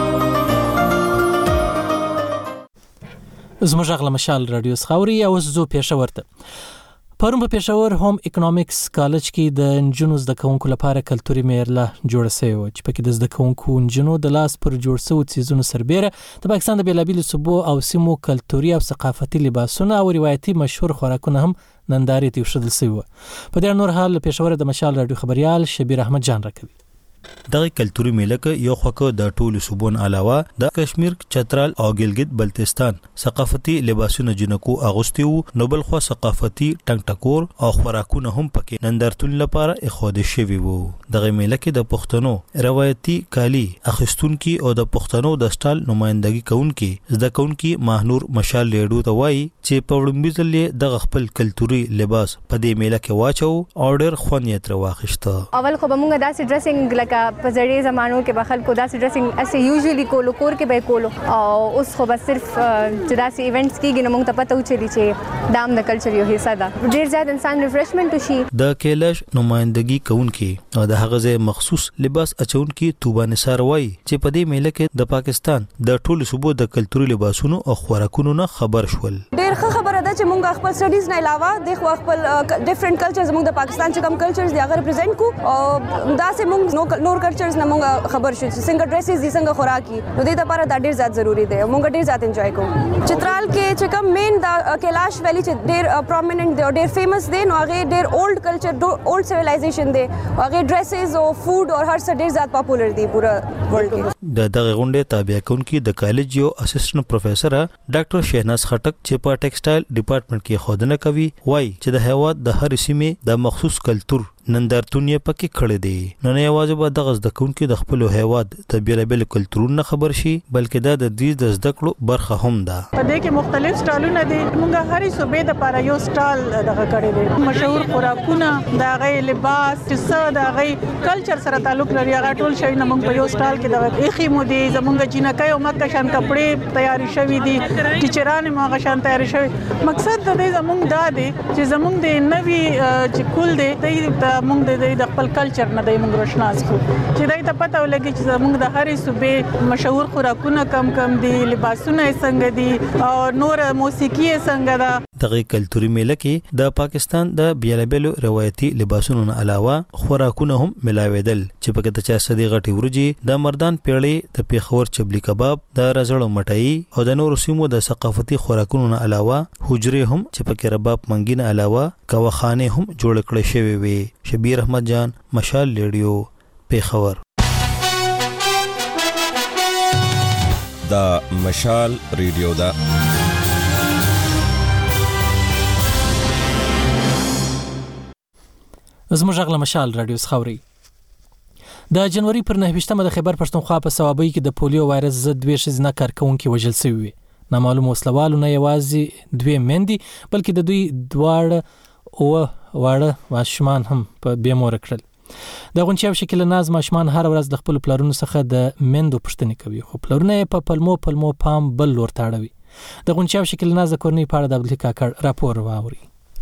زموږ غل مشال رادیو خاوري او زو پېښور ته پرون په پېښور هوم اکونومکس کالج کې د انجینرز د کوونکو لپاره کلتوري میرله جوړ شوی و چې پکې د کوونکو انجینرو د لاس پر جوړ شوی چیزونو سربېره د پاکستان د بیلابیل صوبو او سیمو کلتوري او ثقافتي لباسونه او روایتي مشهور خوراکونه هم نندارې ته وشدل شوی و. په دې نور حال پېښور د مشال رادیو خبريال شبیر احمد جان راکوي. دغه کلتوري میله یو خوکه د ټولو صوبون علاوه د کشمیر، چترال او ګلګت بلتستان ثقافتي لباسونه جنکو اغوستیو نوبل خو ثقافتي ټنګ ټکور او خوراکونه هم پکې نندارتون لپاره اخوده شوی وو. دغه میله کې د پښتنو روایتي کالی اخستونکو او د پښتنو د سټایل نمائندګي کوونکو زده کوونکو ماهنور مشال لیډو ته وایي چې په وړاندې د خپل کلتوري لباس په دې میله کې واچو اورډر خونیت راوخښته. اول خو بمونږ داسې ډریسینګ لکه په زړې زمانو کې به خلکو داسې ډریسینګ اسې یوزولي کولو کور کې به کولو او اوس خو به صرف چې داسې ایونټس کېږي نو موږ ته پته وچلی چې دام د کلچر یو حصہ ده. ډېر زیات انسان ریفریشمنټ وشي. د کیلاش نمائندګي کوونکي او د هغه ځای مخصوص لباس اچونکي توبه نثار وایي چې په دې میله کې د پاکستان د ټولو صوبو د کلتوري لباسونو او خوراکونو نه خبر شول. ډېر ښه خبره ده چې موږ خپل سټډیز نه علاوه د خپل ډیفرنٹ کلچرز موږ د پاکستان چې کوم کلچرز دی هغه ریپرزینټ کو او داسې موږ نور کلچرز نه موږ خبر شو چې څنګه ډریسز دي څنګه خوراکي نو دې لپاره دا ډېر زیات ضروری دی. موږ ډېر زیات انجوای کوو. چترال کې چې کوم مین د کیلاش ویلی چې ډېر پرومیننٹ دی او ډېر فیمس دی نو هغه ډېر اولډ کلچر اولډ سیویلایزیشن دی هغه ډریسز او فود او هر څه ډېر زیات پاپولر دی پورا ورلد کې. د دغه غونډې تابع کونکي د کالج یو اسسټنټ پروفیسور ډاکټر شهناز خټک چې په ټیکسټایل ډپارټمنټ کې خودنه کوي وایي چې د هیواد د هر سیمې د مخصوص کلچر نندارتون یې پکې کړی دی. نه یوازې به دغه زده کوونکي د خپل هیواد د بیلابیل کلچرونو خبر شي بلکې دا د دې د زده کړو برخه هم ده. په دې کې مختلف سټایلونه دي. موږ هرې صوبې د لپاره یو سټایل دغه کړی دی. مشهور خوراکونه د هغې لباس چې څه د هغې کلچر سره تعلق لري هغه ټول شی نه موږ په یو سټایل کې دغه ایښي مو دي. زموږ جینکۍ او مکه شان کپړې تیاری شوي دي. ټیچران هم هغه شان تیاری شوي. مقصد د دې زموږ دا دی چې زموږ د نوي چې کول دی موږ د خپل کلچر نه دی موږ روشناس کو چې دای ته پته ولګي چې موږ د هرې صوبې مشهور خوراکونه کم دي لباسونه څنګه دي او نور موسیقي څنګه ده. دغه کلتوري میله کې د پاکستان د بیلابیلو روایتي لباسونو نه علاوه خوراکونه هم ملاویدل چې پکې د چا سدي غټي ورجی د مردان پیړې د پیښور چبلی کباب د رزړو مټای او د نور سیمو د ثقافتي خوراکونو نه علاوه حجره هم چې پکې رباب منګینه علاوه کواخانه هم جوړ کړې شوی وي. شبیر احمد جان مشال ریډیو پیښور. دا مشال ریډیو دا زموږ غږ مشال رادیو خاوري د جنوري پر 9 د خیبر پښتونخوا په صوابۍ کې د پولیو وایرس ضد 2 ښځینه کارکونکو وژل شوی وي. نامعلوم وسلوالو نه یوازې 2 مندي بلکې د دوی دواړه واړه ماشومان هم په بیمور کړل. د غونچاو شکل ناز ماشومان هر ورځ د خپل پلارونو څخه د مندو پوښتنه کوي خو پلارونه په پلمو پام بل لور تاړوي. د غونچاو شکل ناز د کورنۍ په اړه د عبدالحق کاکړ راپور واوري.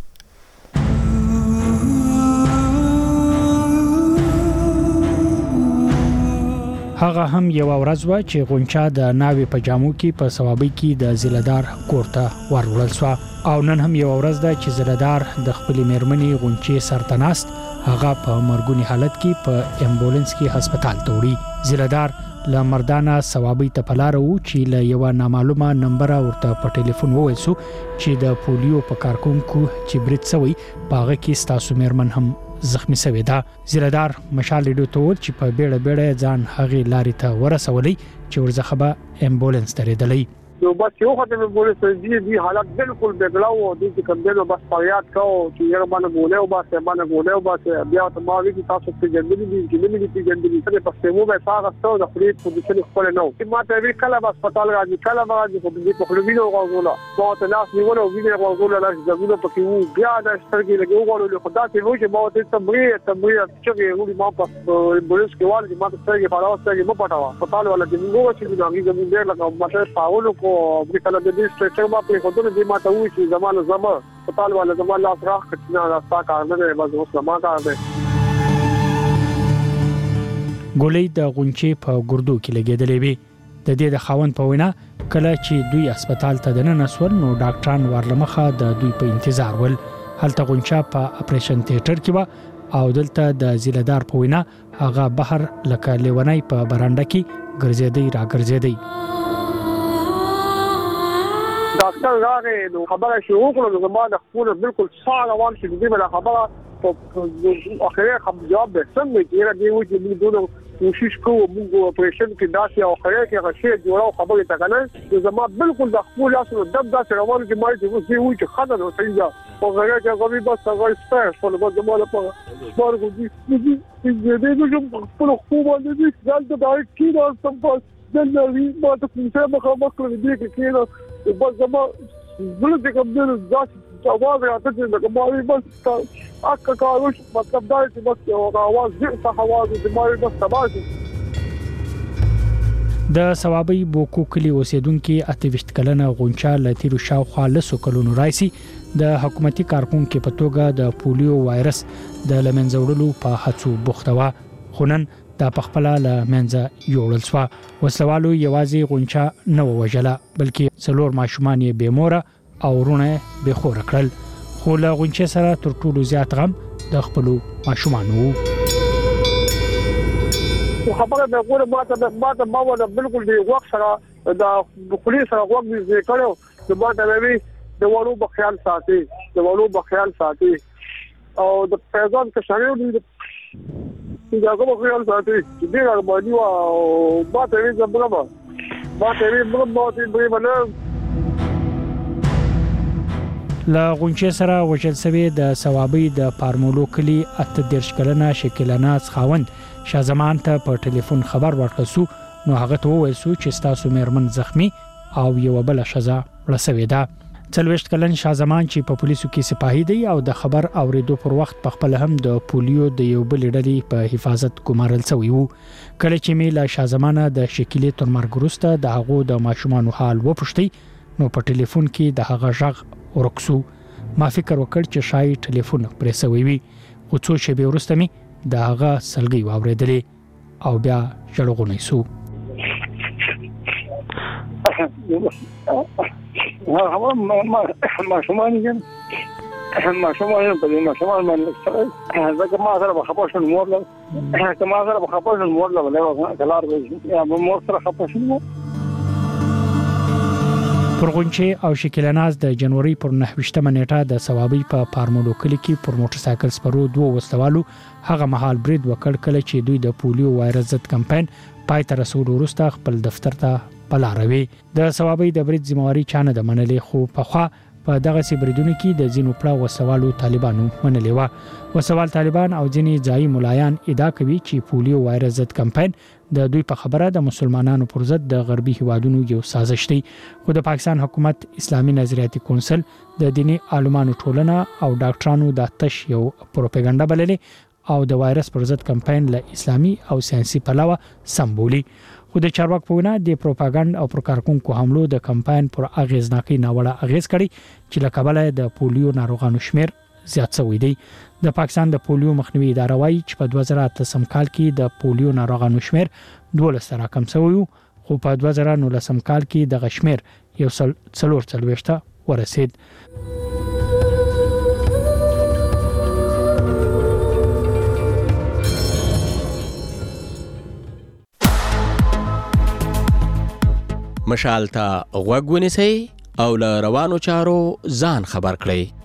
هغه هم یو ورځ و چې غونچا د ناوې په جامو کې په صوابۍ کې د زلدار کورته ورول شو او نن هم یو ورځ ده چې زلدار د خپل میرمنې غونچې سرتناست هغه په مرګونی حالت کې په امبولانس کې هسپتال ته وړي. زلدار له مردانه صوابۍ ته پلار وو چې له یو نامعلومه نمبر ورته په ټلیفون وویل شو چې د پولیو په کارکونکو چې برید شوی پاغه کې ستاسو میرمن هم زخمی شوی دا. زیردار مشال ریډیو ته ول چې په بیړه ځان هغه لارې ته ورسولې چې ورځخه به امبولانس درېدلې. نو بس یو خدای مې بوله چې دې حالت بالکل بګلاو او دې کوم دې بس فریاد کاو چې یو باندې بوله او بس بیا ته ما وی چې تاسو ته جندلې دي چې مې دې جندلې ته په سیمو به تاسو ته د خپل پوزیشن خپل نو چې ما ته وی کله بس هسپتال راځي کله راځي په دې په خلوینو غوړوله ما ته لاس نیول او وینې غوړوله لاس زګونو پکې وو بیا د سترګې لګي وغوړول خدا ته وو چې ما ته تمرین چې وی ما په بولس کې والي ما ته سترګې پاراوسته کې مو پټاوه هسپتال ولا دې موږ چې دا زموږ ډېر لکه ماته پاولو کو کله د دې سټریچر ما په خودونو دې ما ته وی چې زمانه هسپتال ولا زمانه لاس راخ کټنا راستا کار نه دی بس اوس ما کار دی. ګولې د غونچې په ګردو کې لګېدلې وي. د دې د خاوند په وینا کله چې دوی هسپتال ته دننه سول نو ډاکټران ورلمخه د دوی په انتظار ول. هلته غونچا په اپریشن تیاتر کې و او دلته د زیلدار په وینا هغه بهر لکه لیونای په برانډه کې ګرځېدی. ډاکټر راغی نو خبره شروع کړه نو ما د خپل بالکل ساده روان شو دې بل خبره په اخره خبر جواب به څنګه چې راځي و چې موږ دوه کوشش کوو موږ اپریشن کې داسې او اخره کې غشي جوړاو خبره تا کنه زما بالکل د خپل لاسو دب داسې روان کې ما چې و چې خدای نو صحیح ده او هغه چې غوي بس هغه سپیس په زما لپاره مارګو دې چې خپل خو باندې دې ځل ته کې دا سم پاس دلوي ما ته څه مخه دې کې نه بس زما زړه دې کوم دې ځات اواز راته چې ما بس اکه کاروش مطلب دا چې بس اواز دې څه اواز دې ما بس تباشي. د صوابۍ بوکو کلی اوسیدونکو 28 کلنه غونچا لتیرو شاوخوا لسو کلونو راځي د حکومتي کارکونکو په توګه د پولیو وایرس د لمنځوړلو په هڅو بوختوا خونن دا پخپله له منځه یوړل شو. وسلوالو یوازې غونچا نه وژله بلکې څلور ماشومان یې بیموره او ورونه به خور کړل. خو له غونچې سره تر ټولو زیات غم د خپل ماشومانو. خبره به ګوره ماته ما ولا بالکل دی وخت سره د پولیس سره وخت دې کړو د ماته وی د ورو بخیال ساتي او د پیغام کې شامل دي دا کوم خیال ساتي چې دې باندې او ما ته وی زمبلما ما ته وی بل لا غونچې سره وژل شوی د صوابۍ د پارمولو کلی 38 کلنه شکلناز خاوند شازمان ته په ټلیفون خبر ورکړ سو نو هغه ته وویل سو چې تاسو میرمن زخمی او یو بل شزا رسوي ده. 40 کلن شازمان چې په پولیسو کې سپاهی دی او د خبر اوریدو پر وخت په خپل هم د پولیو د یو بل ډلې په حفاظت ګمارل شوی وو. کله چې می له شازمانه د شکلې تر مرګ وروسته د هغه د ماشومان حال وپوښتي نو په ټلیفون کې د هغه ژغ ورکسو. ما فکر وکړ چې شاید ټلیفون پرې سوی وي خو څو شېبې وروسته می د هغه سلګي واوریدلې او بیا ژړغونې سو. هغه ما شومان په دې ما شومان زګه ما سره خپل شنو مور له کما سره خپل شنو مور له کلار یا مور سره خپل شنو. پرغونچې او شکلناز د جنوري پر 9 نیټه د صوابۍ په پارمولو کلی کې پر موټر سایکل سپرو دوه وسوالو هغه مهال برید وکړ کله چې دوی د پولیو وایرس ضد کمپاین پای ته رسول وروسته خپل دفتر ته پلاروي. د ثوابي د برید ذمہواری چانه د منلې خو پخوا په دغه سیبریدونو کې د زینو پړه وسوالو طالبانو منلې و. وسوال طالبان او ځینې ځایي ملایان ادعا کوي چې پولیو وایرس ضد کمپاین د دوی په خبره د مسلمانانو پر ضد د غربي هیوادونو یو سازش دی. خو د پاکستان حکومت اسلامي نظریاتي کونسل د دینی عالمانو ټولنه او ډاکټرانو د تش یو پروپاګاندا بللې او د وایرس پر ضد کمپاین له اسلامي او ساينسي پلوه سمبولي. خو د چارواک په وینا د پروپاګاندا او پرکارکونکو حملو د کمپاین پر اغیزناکي ناوړه اغیز کړي چې لکبله د پولیو ناروغانو شمیر زیات شوی دی. د پاکستان د پولیو مخنیوي اداره وايي چې په 2008 کال کې د پولیو ناروغانو شمیر 12 رقم شوی خو په 2019 کال کې د غشمیر 144 ورسید. مشال ته غوږ ونیسئ او له روانو چارو ځان خبر کړئ.